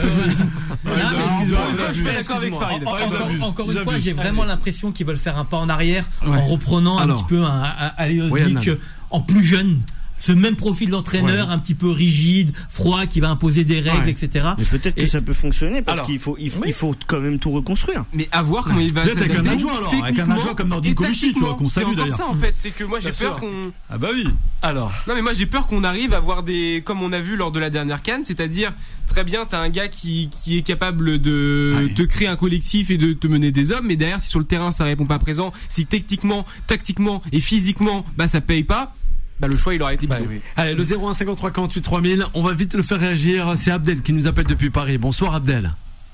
Je suis d'accord avec Farid. Encore une fois, j'ai vraiment l'impression qu'ils veulent faire un pas en arrière en reprenant un petit peu un Aliozic en plus jeune. Ce même profil d'entraîneur, ouais. un petit peu rigide, froid, qui va imposer des règles, ouais. et cetera. Mais peut-être et... que ça peut fonctionner parce alors, qu'il faut, il faut, oui. il faut quand même tout reconstruire. Mais à voir comment il va s'adapter. Avec un adjoint alors, avec un adjoint comme Nordin-Covici, tu vois, qu'on salue d'ailleurs. C'est ça en fait, c'est que moi j'ai peur qu'on. Ah bah oui. Alors. Non mais moi j'ai peur qu'on arrive à avoir des, comme on a vu lors de la dernière CAN, c'est-à-dire très bien, t'as un gars qui qui est capable de ouais. te créer un collectif et de te mener des hommes, mais derrière si sur le terrain ça répond pas présent, si techniquement, tactiquement et physiquement, bah ça paye pas. Bah le choix il aurait été bah, oui. Allez, le zéro un cinquante-trois quarante-huit trois mille, on va vite le faire réagir. C'est Abdel qui nous appelle depuis Paris. Bonsoir Abdel.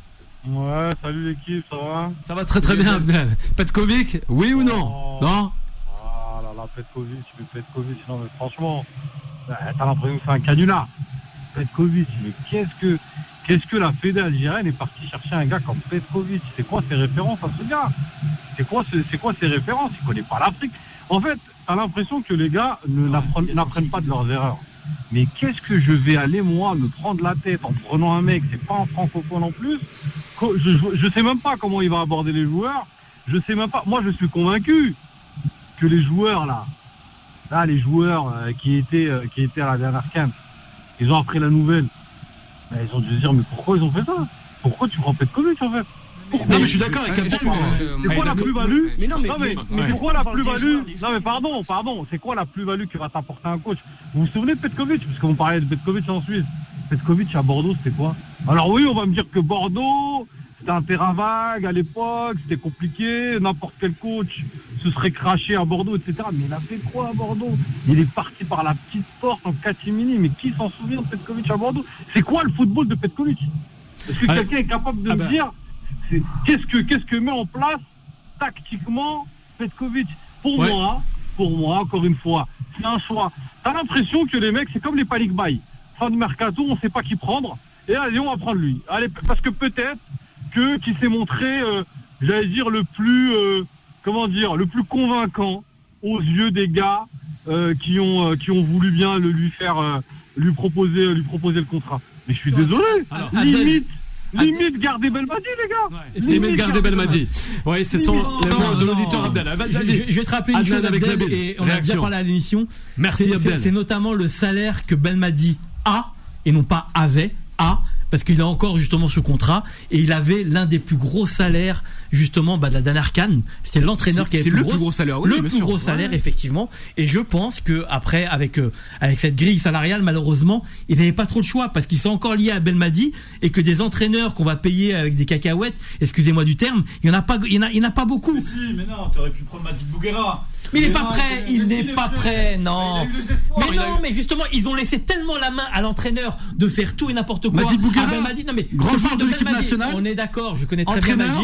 Ouais, salut l'équipe, ça va? Ça va très très bien Abdel. Petkovic, oui ou non? Oh. Non? Ah là là, Petkovic, mais Petkovic, non mais franchement, t'as l'impression que c'est un canular. Petkovic, mais qu'est-ce que qu'est-ce que la fédé algérienne est partie chercher un gars comme Petkovic? C'est quoi ses références à ce gars? C'est quoi, ce, c'est quoi ses références? Il connaît pas l'Afrique. En fait, t'as l'impression que les gars ne, n'apprennent, n'apprennent pas de leurs erreurs. Mais qu'est-ce que je vais aller, moi, me prendre la tête en prenant un mec, c'est pas un francophone en plus. Je, je, je sais même pas comment il va aborder les joueurs. Je sais même pas. Moi, je suis convaincu que les joueurs, là, là, les joueurs euh, qui étaient, euh, qui étaient à la dernière CAN, ils ont appris la nouvelle. Ben, ils ont dû se dire, mais pourquoi ils ont fait ça? Pourquoi tu prends Petkovic, en fait? Pourquoi non mais je suis d'accord avec Abdel. C'est quoi la plus-value? Mais non mais, non, mais, mais pourquoi la plus-value? Non mais pardon, pardon, c'est quoi la plus-value qui va t'apporter un coach? Vous vous souvenez de Petkovic? Parce qu'on parlait de Petkovic en Suisse. Petkovic à Bordeaux, c'était quoi? Alors oui, on va me dire que Bordeaux, c'était un terrain vague à l'époque, c'était compliqué, n'importe quel coach se serait craché à Bordeaux, et cetera. Mais il a fait quoi à Bordeaux? Il est parti par la petite porte en catimini, mais qui s'en souvient de Petkovic à Bordeaux? C'est quoi le football de Petkovic? Est-ce que Allez. quelqu'un est capable de ah me bah. dire C'est, qu'est-ce que qu'est-ce que met en place tactiquement Petkovic? Pour ouais. moi, pour moi, encore une fois, c'est un choix. T'as l'impression que les mecs, c'est comme les Palik Bay. Fin de mercato, on sait pas qui prendre. Et allez, on va prendre lui. Allez, parce que peut-être que qui s'est montré, euh, j'allais dire le plus, euh, comment dire, le plus convaincant aux yeux des gars euh, qui ont euh, qui ont voulu bien le lui faire, euh, lui proposer, lui proposer le contrat. Mais je suis désolé. Alors, limite. Limite garder Belmadi, les gars. Ouais. Limite, Limite garder Belmadi. Oui, ce sont les mots de l'auditeur Abdel. Je, je, je vais te rappeler une chose, Abdel, et on Réaction. a bien parlé à l'émission. Merci c'est, Abdel. C'est, c'est notamment le salaire que Belmadi a et non pas avait a. Parce qu'il a encore justement ce contrat et il avait l'un des plus gros salaires justement bah, de la dernière CAN. C'est l'entraîneur c'est, qui avait c'est le plus, gros, plus gros salaire, oui, le plus sûr. gros salaire ouais. effectivement. Et je pense que après avec euh, avec cette grille salariale malheureusement il n'avait pas trop de choix parce qu'ils sont encore liés à Belmadi et que des entraîneurs qu'on va payer avec des cacahuètes, excusez-moi du terme, il y en a pas, il y en a, il y en a pas beaucoup. Mais si, mais non, t'aurais pu prendre Majid Bouguera. Mais il n'est pas prêt, il n'est pas prêt, non. Mais non, mais justement, ils ont laissé tellement la main à l'entraîneur de faire tout et n'importe quoi. Majid Bouguera, ah ben, Majid, non mais grand joueur de l'équipe Majid, nationale. On est d'accord, je connais très bien Majid.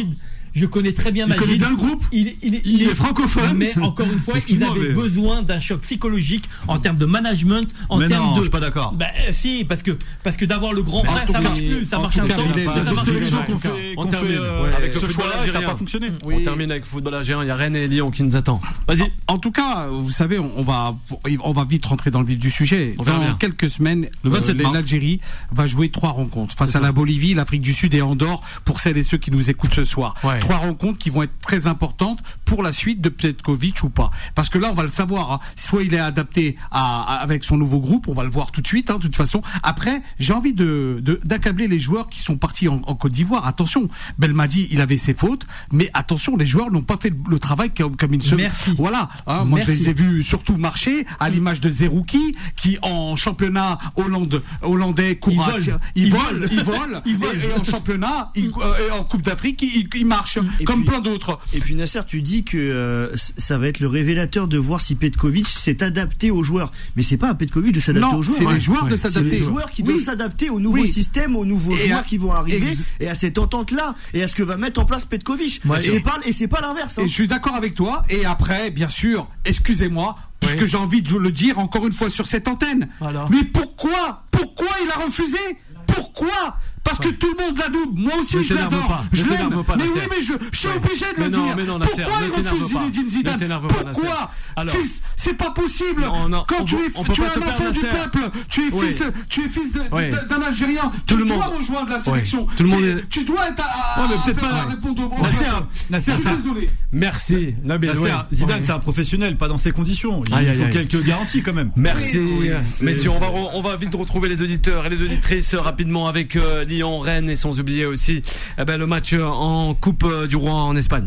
je connais très bien Majid. Il connaît bien le groupe. Il, il, il, il, il est francophone. Mais encore une fois, ils avaient mais... besoin d'un choc psychologique en termes de management, en mais termes non, de. Je suis pas d'accord. Bah si, parce que parce que d'avoir le grand frère, ça marche plus, ça marche un temps. D'autres sélections qu'on fait, qu'on fait avec ce choix-là, ça n'a pas fonctionné. On termine avec le football algérien. Il y a Rennes et Lyon qui nous attendent. Vas-y. En tout cas, vous savez, on va on va vite rentrer dans le vif du sujet. Dans quelques semaines, l'Algérie va jouer trois rencontres face à la Bolivie, l'Afrique du Sud et Andorre. Pour celles et ceux qui nous écoutent ce soir, trois rencontres qui vont être très importantes pour la suite de Petkovic ou pas. Parce que là, on va le savoir. Hein. Soit il est adapté à, à, avec son nouveau groupe, on va le voir tout de suite. Hein, de toute façon. Après, j'ai envie de, de d'accabler les joueurs qui sont partis en, en Côte d'Ivoire. Attention, Belmadi, il avait ses fautes, mais attention, les joueurs n'ont pas fait le, le travail comme, comme une semaine. Merci. Voilà. Hein, moi, Merci. Je les ai vus surtout marcher à l'image de Zerouki, qui en championnat Hollande, hollandais, courage, il vole, il vole, il vole, et, et en championnat, il, euh, et en Coupe d'Afrique, il, il marche et comme puis, plein d'autres. Et puis Nasser, tu dis que euh, ça va être le révélateur de voir si Petkovic s'est adapté aux joueurs. Mais c'est pas à Petkovic de s'adapter non, aux joueurs. C'est ouais. les joueurs ouais. de s'adapter. C'est les joueurs qui oui. doivent s'adapter au nouveau oui. système, aux nouveaux et joueurs à... qui vont arriver Ex... et à cette entente-là et à ce que va mettre en place Petkovic. Ouais. Et, et, pas, et c'est pas l'inverse. Hein. Et je suis d'accord avec toi. Et après, bien sûr, excusez-moi, puisque oui. j'ai envie de le dire encore une fois sur cette antenne. Voilà. Mais pourquoi, pourquoi il a refusé? Pourquoi? Parce que tout le monde la double. Moi aussi, ne je l'adore. Pas, je l'aime. Mais Nasser. oui, mais je, je suis ouais. obligé de mais le non, dire. Mais non, pourquoi il refuse Zinedine Zidane? Pourquoi? Alors, c'est pas possible. Non, non, Quand tu es, tu es un enfant du peuple, tu es fils, tu es fils d'un Algérien, tu dois rejoindre la sélection. Tout le monde. Tu dois être à peut-être pas répondre au Nasser, je suis désolé. Merci. Zidane, c'est un professionnel, pas dans ces conditions. Il faut quelques garanties quand même. Merci. Messieurs, on va vite retrouver les auditeurs et les auditrices rapidement avec Lyon, Rennes et sans oublier aussi eh ben, le match en Coupe du Roi en Espagne.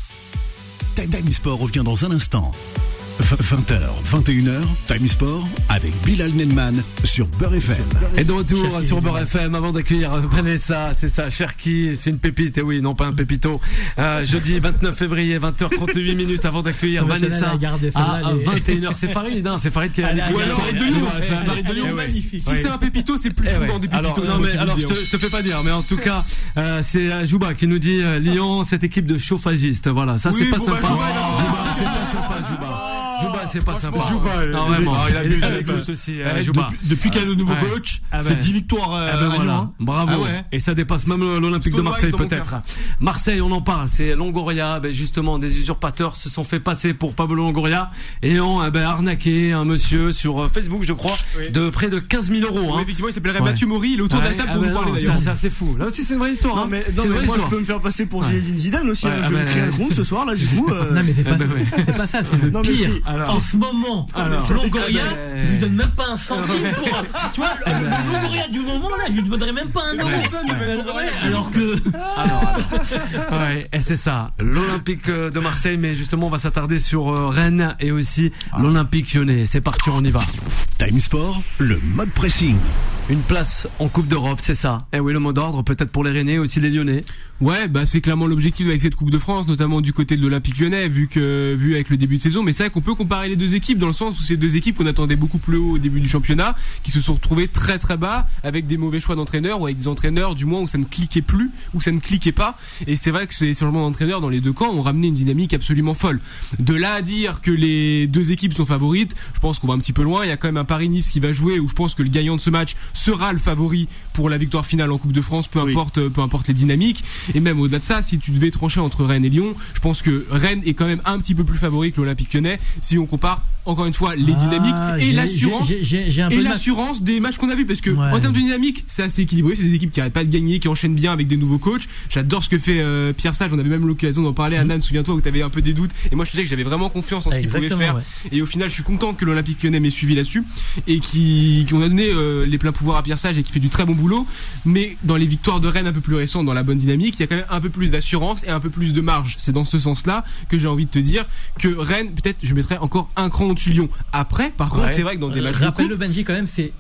Time Sport revient dans un instant. vingt heures, vingt et une heures, Time Sport avec Bilal Nenman sur Beurre F M. Et de retour Cherki, sur Beurre F M avant d'accueillir Vanessa, c'est ça, Cherki, c'est une pépite, et oui, non pas un pépito. Euh, jeudi vingt-neuf février, vingt heures trente-huit minutes avant d'accueillir Vanessa à vingt et une heures. C'est Farid, hein, c'est Farid qui a ou alors Farid de Lyon. Farid de Lyon, magnifique. Si c'est un pépito, c'est plus souvent des pépitos. Non mais alors je te, je te fais pas dire, mais en tout cas, euh, c'est Jouba qui nous dit euh, Lyon, cette équipe de chauffagistes. Voilà, ça c'est pas sympa. C'est pas sympa, Jouba. Jouba, c'est pas sympa. Jouba, non, vraiment, il a bu aussi. Depuis qu'il y a le nouveau coach, c'est dix victoires à Lyon. Bravo. Et ça dépasse même l'Olympique de Marseille peut-être. Marseille, on en parle. C'est Longoria. Ben justement, des usurpateurs se sont fait passer pour Pablo Longoria et ont ben, arnaqué un monsieur sur Facebook, je crois, de près de quinze mille euros. Oui, effectivement, il s'appellerait Mathieu Maury. Il est autour de la table pour nous parler d'ailleurs. C'est assez fou. Là aussi, c'est une vraie histoire. Non mais moi, je peux me faire passer pour Zinedine Zidane aussi. Je vais me créer un compte ce soir là, du coup. Non mais c'est pas ça. C'est le pire. Alors, en ce moment, alors, Longoria, euh, je lui donne même pas un centime pour. Tu vois, le, le Longoria du moment là, je lui donnerais même pas un euro. Alors que. Alors, alors. Ouais, et c'est ça. L'Olympique de Marseille, mais justement, on va s'attarder sur Rennes et aussi ah. l'Olympique Lyonnais. C'est parti, on y va. Time Sport, le mode pressing. Une place en Coupe d'Europe, c'est ça. Et oui, le mot d'ordre, peut-être pour les Rennais, aussi les Lyonnais. Ouais, bah c'est clairement l'objectif avec cette Coupe de France, notamment du côté de l'Olympique Lyonnais, vu que vu avec le début de saison. Mais c'est vrai qu'on peut comparer les deux équipes dans le sens où c'est deux équipes qu'on attendait beaucoup plus haut au début du championnat, qui se sont retrouvées très très bas avec des mauvais choix d'entraîneurs ou avec des entraîneurs du moins où ça ne cliquait plus, où ça ne cliquait pas. Et c'est vrai que ces changements d'entraîneurs dans les deux camps ont ramené une dynamique absolument folle. De là à dire que les deux équipes sont favorites, je pense qu'on va un petit peu loin. Il y a quand même un Paris-Nice qui va jouer où je pense que le gagnant de ce match sera le favori pour la victoire finale en Coupe de France, peu importe oui. peu importe les dynamiques. Et même au-delà de ça, si tu devais trancher entre Rennes et Lyon, je pense que Rennes est quand même un petit peu plus favori que l'Olympique Lyonnais si on compare encore une fois les dynamiques ah, et l'assurance j'ai, j'ai, j'ai et l'assurance match. Des matchs qu'on a vus, parce que ouais. en termes de dynamique c'est assez équilibré, c'est des équipes qui arrêtent pas de gagner, qui enchaînent bien avec des nouveaux coachs. J'adore ce que fait euh, Pierre Sage, on avait même l'occasion d'en parler. Annan, mmh. souviens-toi où t'avais un peu des doutes et moi je te disais que j'avais vraiment confiance en ce Exactement, qu'il pouvait faire ouais. et au final je suis content que l'Olympique Lyonnais m'ait suivi là-dessus et qui, qui ont donné euh, les pleins pouvoirs à Pierre Sage et qui fait du très bon boulot. Mais dans les victoires de Rennes un peu plus récentes, dans la bonne dynamique, il y a quand même un peu plus d'assurance et un peu plus de marge. C'est dans ce sens-là que j'ai envie de te dire que Rennes, peut-être je mettrais encore un cran remonte Lyon après. Par contre, ouais. c'est vrai que dans des matchs rappelle le Benji quand même, c'est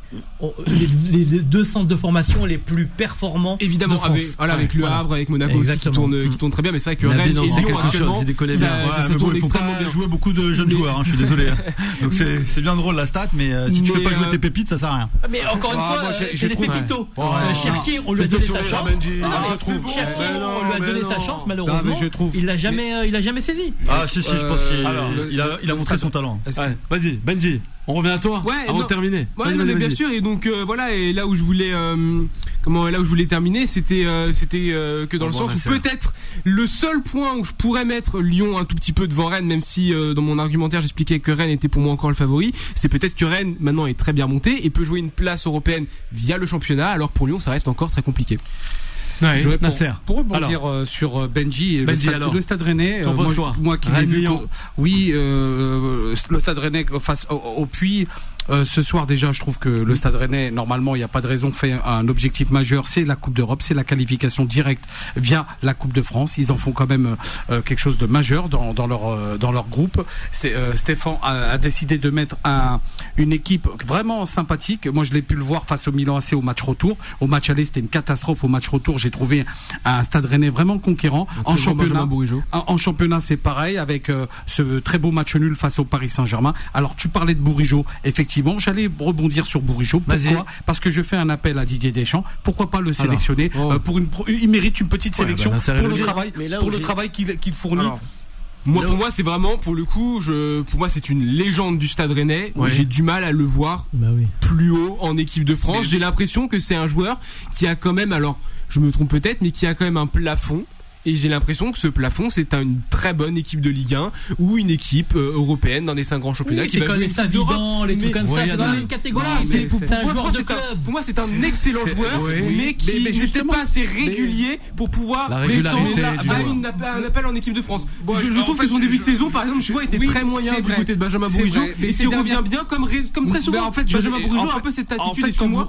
les, les deux centres de formation les plus performants. Évidemment, de France. avec, voilà, avec le voilà. Havre, avec Monaco aussi, qui tourne, qui tourne très bien. Mais c'est vrai que Rennes et Lyon actuellement, ça, ouais, ça tourne extrêmement bien. Jouer beaucoup de jeunes joueurs, hein, je suis désolé. Donc c'est c'est bien drôle la stat, mais euh, si tu mais fais pas jouer euh... tes pépites, ça sert à rien. Mais encore une ah, fois, moi, j'ai, c'est des pépitos. Ouais. Euh, Cherki, on lui a donné sa chance. Cherki, on lui a donné sa chance, malheureusement. Il l'a jamais, il a jamais saisi. Ah si si, je pense qu'il a il a montré son talent. Vas-y, Benji. On revient à toi ouais, avant non, de terminer. Ouais, vas-y, non, vas-y, mais bien sûr. Et donc euh, voilà. Et là où je voulais, euh, comment, là où je voulais terminer, c'était, euh, c'était euh, que dans oh, le bon, sens où peut-être le seul point où je pourrais mettre Lyon un tout petit peu devant Rennes, même si euh, dans mon argumentaire j'expliquais que Rennes était pour moi encore le favori, c'est peut-être que Rennes maintenant est très bien monté et peut jouer une place européenne via le championnat. Alors pour Lyon, ça reste encore très compliqué. Ouais, je pour, pour rebondir euh, sur Benji, Benji le, stade, le Stade Rennais, euh, moi, moi qui l'ai vu, oui, euh, le Stade Rennais face au, au Puy. Euh, ce soir déjà, je trouve que le Stade Rennais, normalement, il n'y a pas de raison, fait un objectif majeur, c'est la Coupe d'Europe, c'est la qualification directe via la Coupe de France. Ils en font quand même euh, quelque chose de majeur dans, dans leur euh, dans leur groupe. C'est, euh, Stéphane a, a décidé de mettre un, une équipe vraiment sympathique. Moi, je l'ai pu le voir face au Milan A C au match retour. Au match aller, c'était une catastrophe. Au match retour, j'ai trouvé un Stade Rennais vraiment conquérant. En championnat, en, en championnat, c'est pareil avec euh, ce très beau match nul face au Paris Saint-Germain. Alors, tu parlais de Bourigeaud, effectivement. J'allais rebondir sur Bourigeaud. Pourquoi ? Vas-y. Parce que je fais un appel à Didier Deschamps. Pourquoi pas le sélectionner oh. euh, pour une, pour, il mérite une petite ouais, sélection bah, pour le travail, pour le travail qu'il, qu'il fournit. Alors. Moi, pour moi, c'est vraiment, pour le coup, je, pour moi, c'est une légende du Stade Rennais. Ouais. J'ai du mal à le voir bah oui. plus haut en équipe de France. Mais j'ai l'impression que c'est un joueur qui a quand même, alors, je me trompe peut-être, mais qui a quand même un plafond. Et j'ai l'impression que ce plafond, c'est une très bonne équipe de Ligue un ou une équipe euh, européenne dans des cinq grands championnats. Oui, qui c'est va comme les Savidan, les trucs comme ouais, ça, c'est dans la même catégorie. Voilà, c'est, pour, c'est un joueur de club. Un, pour moi, c'est un c'est, excellent c'est, joueur, ouais. mais qui n'est peut-être pas assez régulier mais, pour pouvoir prétendre un appel en équipe de France. Bon, je, je trouve que son début de saison, par exemple, je vois, était très moyen du côté de Benjamin Bourigeaud et qui revient bien comme très souvent. En fait, Benjamin Bourigeaud a un peu cette attitude, excuse-moi,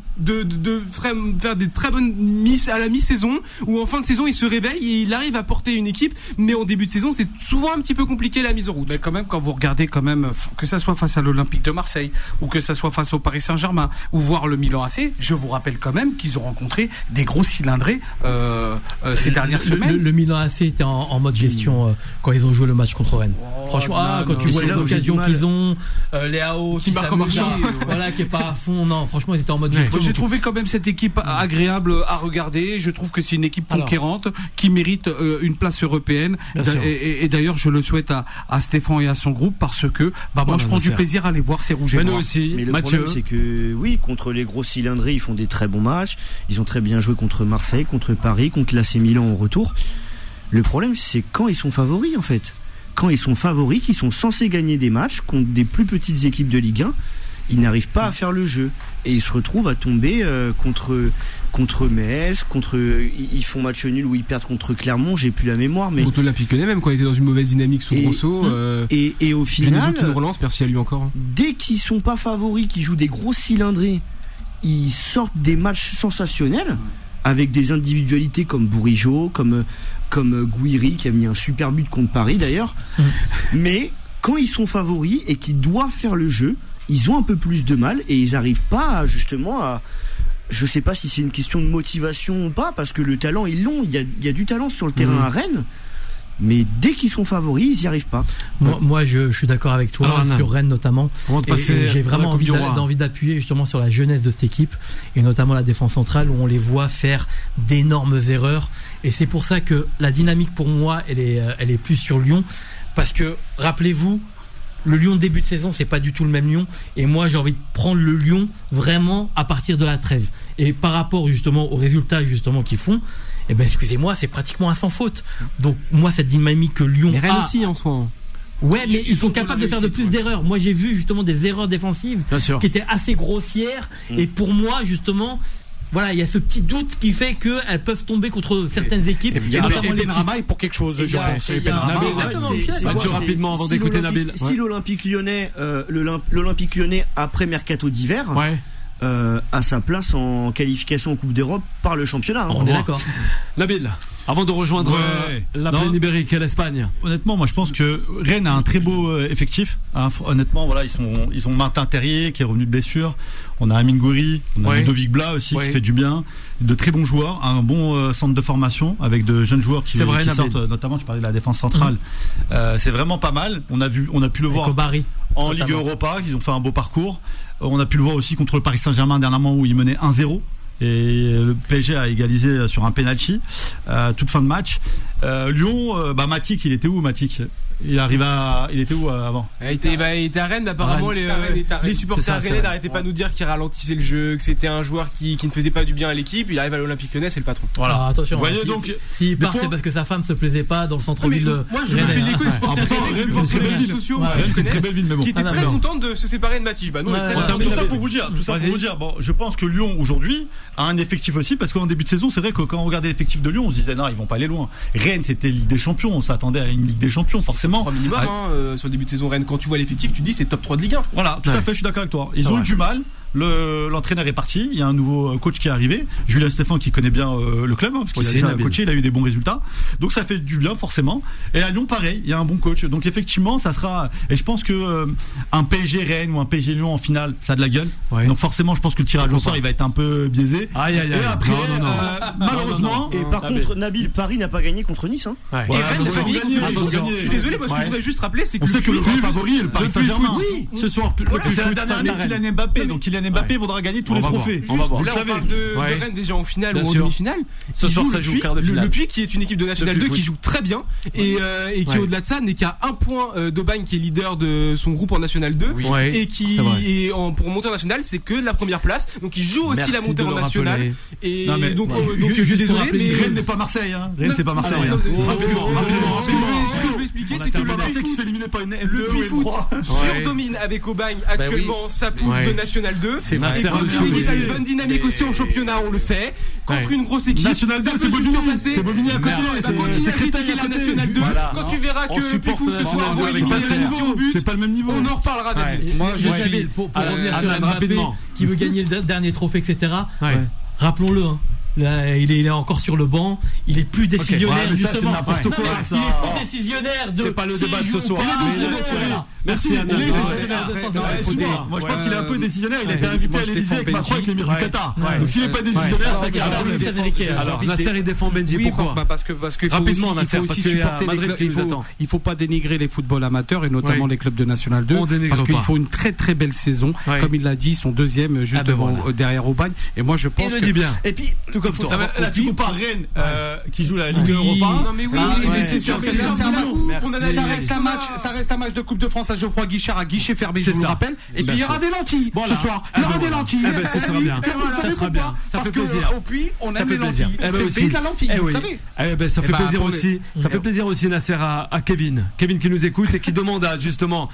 de faire des très bonnes misses à la mi-saison ou en fin de saison, il se réveille et il arrive à porter une équipe, mais en début de saison c'est souvent un petit peu compliqué la mise en route. Mais quand même, quand vous regardez quand même, que ça soit face à l'Olympique de Marseille ou que ça soit face au Paris Saint-Germain ou voir le Milan A C, je vous rappelle quand même qu'ils ont rencontré des gros cylindrés euh, euh, ces dernières le, semaines. Le, le Milan A C était en, en mode gestion euh, quand ils ont joué le match contre Rennes. Oh, Franchement, ah, quand non, tu vois les occasions qu'ils ont, euh, les A O qui, qui marquent en marchand, voilà, qui est pas à fond. Non, franchement, ils étaient en mode ouais. gestion. J'ai trouvé quand même cette équipe agréable à regarder. Je trouve que c'est une équipe conquérante Alors. qui mérite euh, une place européenne. Et, et, et d'ailleurs, je le souhaite à, à Stéphane et à son groupe parce que bah, moi, je prends du plaisir à aller voir ces rouges et noirs. Aussi, mais le Mathieu. problème, c'est que oui, contre les gros cylindrés, ils font des très bons matchs. Ils ont très bien joué contre Marseille, contre Paris, contre l'A C Milan au retour. Le problème, c'est quand ils sont favoris, en fait. Quand ils sont favoris, qu'ils sont censés gagner des matchs contre des plus petites équipes de Ligue un, ils n'arrivent pas à faire le jeu. Et ils se retrouvent à tomber euh, contre contre Metz, contre ils font match nul ou ils perdent contre Clermont, j'ai plus la mémoire, mais contre l'Olympique Lyonnais même quand ils étaient dans une mauvaise dynamique sous Grosso. Euh, et, et au final, qui nous relance, merci à lui encore. Hein. Dès qu'ils sont pas favoris, qu'ils jouent des gros cylindrés, ils sortent des matchs sensationnels avec des individualités comme Bourigeaud, comme comme Gouiri qui a mis un super but contre Paris d'ailleurs. Mmh. Mais quand ils sont favoris et qu'ils doivent faire le jeu, ils ont un peu plus de mal et ils n'arrivent pas justement à... Je sais pas si c'est une question de motivation ou pas, parce que le talent, ils l'ont. Il y a, il y a du talent sur le terrain mmh. à Rennes, mais dès qu'ils sont favoris, ils n'y arrivent pas. Moi, moi je, je suis d'accord avec toi, ah, sur Rennes notamment. Et, et j'ai vraiment envie, d'a, d'envie d'appuyer justement sur la jeunesse de cette équipe, et notamment la défense centrale, où on les voit faire d'énormes erreurs. Et c'est pour ça que la dynamique, pour moi, elle est, elle est plus sur Lyon, parce que, rappelez-vous, le Lyon de début de saison, c'est pas du tout le même Lyon. Et moi, j'ai envie de prendre le Lyon vraiment à partir de la trêve. Et par rapport justement aux résultats justement qu'ils font, eh ben excusez-moi, c'est pratiquement un sans faute. Donc moi, cette dynamique que Lyon mais Rennes a aussi en soi. Ouais, mais ils sont capables de faire de plus d'erreurs. Moi, j'ai vu justement des erreurs défensives qui étaient assez grossières. Mmh. Et pour moi, justement, voilà, il y a ce petit doute qui fait qu'elles peuvent tomber contre certaines équipes. Et, et, et notamment les Benrahma est pour quelque chose, je pense. Nabil, rapidement avant d'écouter Nabil. Si l'Olympique Lyonnais, euh, l'Olympique Lyonnais après mercato d'hiver. Ouais. euh, à sa place en qualification en Coupe d'Europe par le championnat. Hein. On est d'accord. Nabil, avant de rejoindre ouais. euh, la pénible ibérique et l'Espagne. Honnêtement, moi je pense que Rennes a un très beau euh, effectif. Hein. Honnêtement, voilà, ils sont ils ont Martin Terrier qui est revenu de blessure. On a Amine Gouiri, on a ouais. Ludovic Blas aussi ouais. qui fait du bien. De très bons joueurs, un bon euh, centre de formation avec de jeunes joueurs qui, vrai, qui sortent. Euh, notamment, tu parlais de la défense centrale. Mmh. Euh, c'est vraiment pas mal. On a vu, on a pu le voir Barry, en Ligue Europa. Ils ont fait un beau parcours. On a pu le voir aussi contre le Paris Saint-Germain dernièrement où ils menaient un zéro. Et le P S G a égalisé sur un penalty euh, toute fin de match. euh, Lyon, euh, bah Matic, il était où Matic? Il arrive à, il était où euh, avant? Il était, bah, il était à Rennes. Apparemment, Rennes, les, Rennes, euh, les supporters rennais n'arrêtaient pas de nous dire qu'il ralentissait le jeu, que c'était un joueur qui, qui ne faisait pas du bien à l'équipe. Il arrive à l'Olympique Lyonnais, c'est le patron. Voilà. Ah, attention. Vous voyez si, donc, s'il si part, fois... c'est parce que sa femme se plaisait pas dans le centre-ville. Moi, je me fais l'écho des supporters rennais sur les réseaux sociaux, qui étaient très contents de se séparer de Matic. Bah, nous, on est très contents. Tout ça pour vous dire, tout ça pour vous dire. Bon, je pense que Lyon aujourd'hui a un effectif aussi parce qu'en début de saison, c'est vrai que quand on regardait l'effectif de Lyon, on se disait non, ils vont pas aller loin. Rennes, c'était Ligue des Champions. On s'attendait à une Ligue des Champions, forcément. Euh, sur le début de saison Rennes, quand tu vois l'effectif, tu dis c'est top trois de Ligue un. Voilà, tout ouais. à fait, je suis d'accord avec toi. Ils c'est ont vrai. eu du mal. Le, l'entraîneur est parti. Il y a un nouveau coach qui est arrivé, Julien Stéphan, qui connaît bien euh, le club, hein, parce qu'il Aussi, a déjà coaché, il a eu des bons résultats. Donc ça fait du bien forcément. Et à Lyon, pareil, il y a un bon coach. Donc effectivement, ça sera. Et je pense que euh, un P S G Rennes ou un P S G Lyon en finale, ça a de la gueule. Ouais. Donc forcément, je pense que le tirage au sort, il va être un peu biaisé. Aïe, aïe, aïe. Et après, non, non, non. Euh, malheureusement. Et par contre, Nabil, Paris n'a pas gagné contre Nice. Hein. Ouais. Et Rennes n'a pas gagné. Je suis désolé parce que je voudrais juste rappeler, c'est que on sait que le grand favori est le Paris Saint-Germain. Ce soir, c'est la dernière année de Kylian Mbappé. Donc Kylian Mbappé voudra gagner tous les trophées. On va voir. Là, on parle de Rennes déjà en finale ou en demi-finale. Ce soir, ça joue quart de finale. Le Puy, qui est une équipe de National deux qui joue très bien et et qui au-delà de ça n'est qu'à un point d'Aubagne, qui est leader de son groupe en National deux et qui est pour monter en National, c'est que la première place. Donc il joue aussi la montée en National. Et donc donc je suis désolé, mais Rennes n'est pas Marseille. Rennes c'est pas Marseille. Ce que je veux expliquer, c'est que le Marseille qui se fait éliminer par une le Puy Foot surdomine avec Aubagne actuellement sa poule de National deux. Et il a une bonne dynamique aussi en championnat, on le sait. Contre une grosse équipe, National deux, c'est Bobigny, c'est Bobigny à côté. Ça continue à critiquer la National deux. Quand tu verras que Puy Foot ce soir c'est pas le même niveau. On en reparlera. Moi, je suis pour revenir sur Mbappé qui veut gagner le dernier trophée, et cetera. Rappelons-le. Là, il est, il est encore sur le banc. Il est plus décisionnaire. Okay. Ouais, justement. Ça, c'est n'importe quoi, non, ça. Il est plus décisionnaire de. C'est pas le débat de ce soir. Merci. Anna. Moi, je pense qu'il est un peu décisionnaire. Il a été invité à l'Élysée avec Macron avec l'émir du Qatar. Donc, s'il n'est pas décisionnaire, ça garde. Alors, Nasser, il défend Benji. Pourquoi? Parce que, parce que rapidement, Nasser, parce que Madrid qui nous attend. Il faut pas dénigrer les footballs amateurs et notamment les clubs de National deux, parce qu'ils font une très très belle saison. Comme il l'a dit, son deuxième juste devant derrière Aubagne. Et moi, je pense. Il le dit bien. Et puis, tout comme ça. Là, tu compares Rennes qui joue la Ligue Europa. Non, mais oui, c'est sûr que c'est un match. Ça reste un match de Coupe de France à Geoffroy Guichard à guichet fermé, je vous le rappelle. Et puis il y aura des lentilles ce soir. Il y aura des lentilles. Ça sera bien. Ça sera bien. Ça fait plaisir. Au Puy, on aime les lentilles. C'est le pays de la lentille, vous savez. Ça fait plaisir aussi. Ça fait plaisir aussi, Nasser, à Kevin. Kevin qui nous écoute et qui demande justement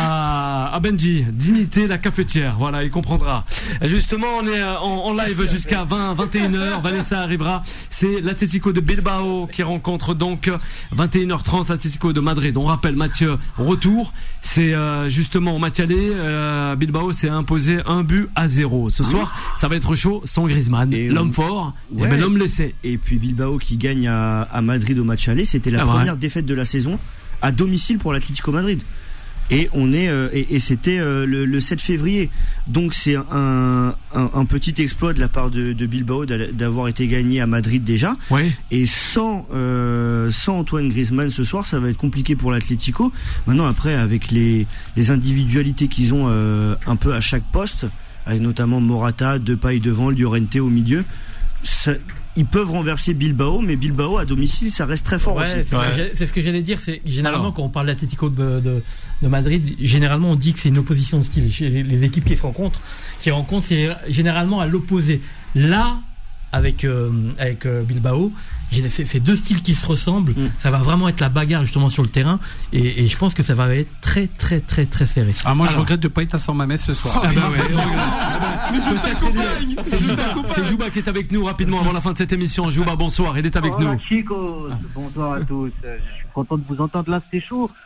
à Benji d'imiter la cafetière. Voilà, il comprendra. Justement, on est en live jusqu'à vingt, vingt et une heures. Vanessa arrivera. C'est l'Atlético de Bilbao qui rencontre donc vingt et une heures trente l'Atlético de Madrid. On rappelle, Mathieu, retour. C'est euh, justement au match aller. Euh, Bilbao s'est imposé un but à zéro. Ce soir, ça va être chaud sans Griezmann. Et l'homme on... fort, ouais. Et ben l'homme laissé. Et puis Bilbao qui gagne à, à Madrid au match aller. C'était la ah, première ouais. défaite de la saison à domicile pour l'Atlético Madrid. Et on est euh, et, et c'était euh, le, le sept février. Donc c'est un, un, un petit exploit de la part de, de Bilbao d'avoir été gagné à Madrid déjà. Ouais. Et sans euh, sans Antoine Griezmann ce soir, ça va être compliqué pour l'Atlético. Maintenant après avec les les individualités qu'ils ont euh, un peu à chaque poste, avec notamment Morata, Depay devant, Llorente au milieu. Ça, ils peuvent renverser Bilbao, mais Bilbao à domicile, ça reste très fort ouais, aussi. C'est, ouais. c'est ce que j'allais dire. C'est généralement Alors. quand on parle d'Atlético de, de, de Madrid, généralement on dit que c'est une opposition de style. Les, les équipes qui se rencontrent, qui rencontrent, c'est généralement à l'opposé. Là, avec euh, avec euh, Bilbao, c'est, c'est deux styles qui se ressemblent. Mm. Ça va vraiment être la bagarre justement sur le terrain, et, et je pense que ça va être très très très très serré. Ah moi Alors. je regrette de pas être à San Mamés ce soir. Ah bah ouais, c'est Jouba, c'est Jouba qui est avec nous rapidement avant la fin de cette émission. Jouba, bonsoir, il est avec Hola, nous. Chicos, bonsoir à tous. Je suis content de vous entendre là, c'était chaud.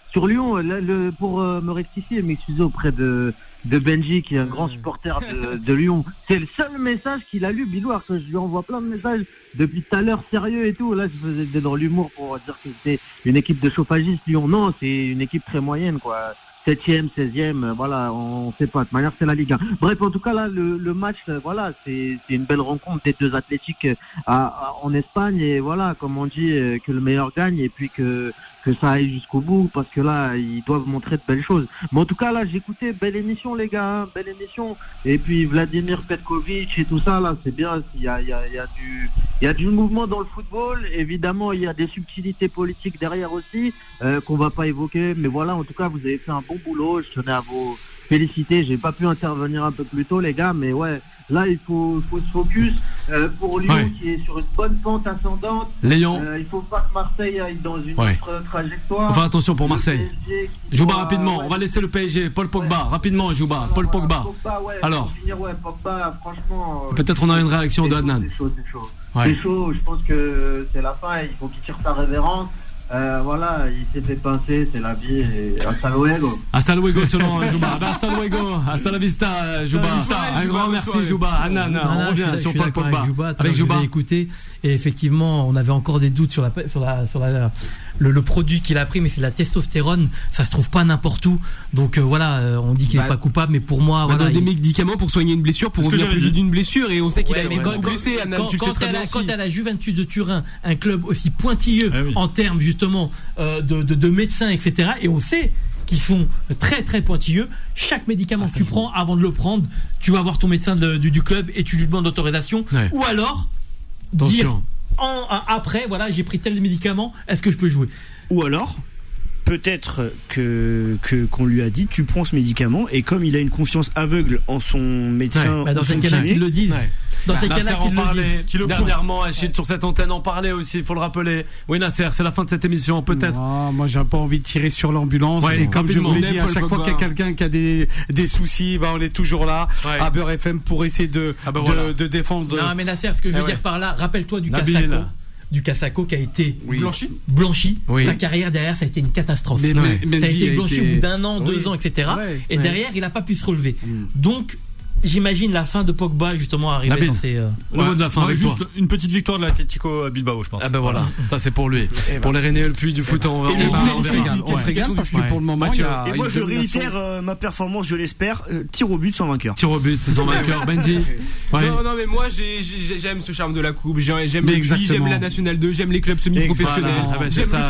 sur Lyon, le, le, pour euh, me rectifier, m'excuser auprès de, de Benji, qui est un grand supporter de, de Lyon. C'est le seul message qu'il a lu, Bilouard, que je lui envoie plein de messages depuis tout à l'heure, sérieux et tout. Là, je faisais dans l'humour pour dire que c'était une équipe de chauffagistes, Lyon. Non, c'est une équipe très moyenne, quoi. septième, seizième, voilà, on sait pas. De toute manière, c'est la Ligue un. Bref, en tout cas, là, le, le match, voilà, c'est, c'est une belle rencontre des deux athlétiques à, à, en Espagne. Et voilà, comme on dit, que le meilleur gagne et puis que, que ça aille jusqu'au bout, parce que là, ils doivent montrer de belles choses. Mais en tout cas, là, j'écoutais, belle émission, les gars, hein, belle émission. Et puis, Vladimir Petkovic et tout ça, là, c'est bien. Il y a, il y a, il y a du, il y a du mouvement dans le football. Évidemment, il y a des subtilités politiques derrière aussi, euh, qu'on va pas évoquer. Mais voilà, en tout cas, vous avez fait un bon boulot. Je tenais à vous féliciter. J'ai pas pu intervenir un peu plus tôt, les gars, mais ouais. Là, il faut, faut se focus euh, pour Lyon, ouais, qui est sur une bonne pente ascendante. Lyon. Euh, il faut pas que Marseille aille dans une ouais. autre trajectoire. Enfin, attention pour Marseille. Jouba soit... rapidement. Ouais. On va laisser le P S G. Paul Pogba, ouais. rapidement, Jouba. Voilà, Paul Pogba. Pogba ouais, alors. Finir, ouais, Pogba, franchement. Euh, peut-être on a une réaction de Adnan. C'est chaud, c'est chaud. Ouais. C'est chaud. Je pense que c'est la fin. Il faut qu'il tire sa révérence. Euh, voilà, il s'est fait pincer, c'est la vie. Et hasta luego. Hasta luego selon Jouba. Hasta luego, hasta la vista, Jouba. Un grand merci, Jouba. Anan, on revient sur Paul Pogba. Avec Jouba, écouté. Et effectivement, on avait encore des doutes sur la sur la sur la le, le produit qu'il a pris, mais c'est de la testostérone. Ça se trouve pas n'importe où. Donc euh, voilà, euh, on dit qu'il bah, est pas coupable, mais pour moi, bah, voilà, des il... médicaments pour soigner une blessure, pour revenir plus vite d'une blessure, et on sait qu'il ouais, a été ouais, blessé. Quand, quand, quand, la, quand à la Juventus de Turin, un club aussi pointilleux ah oui. en termes justement euh, de, de, de médecins, et cetera. Et on sait qu'ils sont très très pointilleux. Chaque médicament ah, que tu joue. prends, avant de le prendre, tu vas voir ton médecin de, du, du club et tu lui demandes l'autorisation. Ouais. Ou alors Attention. dire en, après, voilà, j'ai pris tel médicament, est-ce que je peux jouer? Ou alors, peut-être que, que qu'on lui a dit, tu prends ce médicament, et comme il a une confiance aveugle en son médecin, ouais, bah dans ces cas-là, qu'il le dise. Ouais. Dans bah, ces cas-là, qu'il le dise. Dernièrement, Achille, sur cette antenne, en parlait aussi, il faut le rappeler. Oui, Nasser, c'est la fin de cette émission, peut-être. Non, moi, j'ai pas envie de tirer sur l'ambulance. Ouais, et comme je vous l'ai dit, à chaque fois qu'il y a quelqu'un qui a des, des soucis, bah, on est toujours là, ouais. à Beurre F M, pour essayer de, ah bah voilà. de, de défendre. Non, mais Nasser, ce que je veux ah ouais. dire par là, rappelle-toi du Casaco. Du Casaco qui a été oui. blanchi, blanchi. Oui. Sa carrière derrière, ça a été une catastrophe. Mais, mais, mais ça a été blanchi été... au bout d'un an, oui. deux ans, et cetera. Ouais. Et ouais. derrière, il n'a pas pu se relever. Mm. Donc, j'imagine la fin de Pogba justement arriver Nabil. dans ces. Euh... Le mot de la fin avec juste toi. Une petite victoire de l'Atlético Bilbao, je pense. Ah ben voilà, ça c'est pour lui. Et pour ben. les René Elpuy du foot, on, on, on, on se régale. On se régale parce que pour le moment, il y a. Et moi, je réitère euh, ma performance, je l'espère. Euh, tir au but sans vainqueur. Tir au but sans vainqueur. Benji. Ouais. Non, non, mais moi, j'ai, j'ai, j'aime ce charme de la coupe. J'aime, j'aime le pays, j'aime la Nationale deux, j'aime les clubs semi-professionnels. Ah ben c'est ça.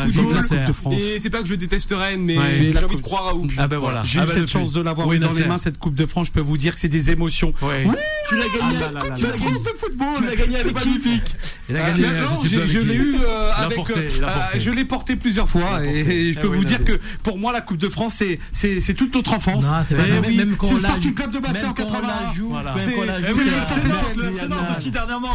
Et c'est pas que je déteste Rennes, mais j'ai envie de croire à Oup. Ah ben voilà. J'ai eu cette chance de l'avoir dans les mains cette Coupe de France. Je peux vous dire que c'est des émotions. Tu l'as gagné à la Coupe de France de football. Tu l'as gagné avec qui? Il a gagné. Je l'ai eu avec. Je l'ai porté plusieurs fois et je peux vous dire que pour moi la Coupe de France c'est c'est c'est toute notre enfance. Même quand on Sporting Club de Bastia en quatre-vingt-un. C'est Nantes aussi dernièrement.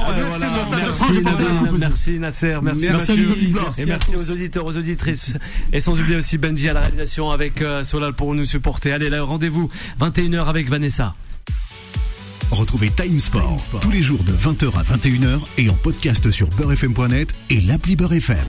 Merci Nasser, merci Mathieu et merci aux auditeurs, aux auditrices et sans oublier aussi Benji à la réalisation avec Solal pour nous supporter. Allez, là rendez-vous vingt et une heures avec Vanessa. Retrouvez Time Sport tous les jours de vingt heures à vingt et une heures et en podcast sur beurre f m point net et l'appli Beurre F M.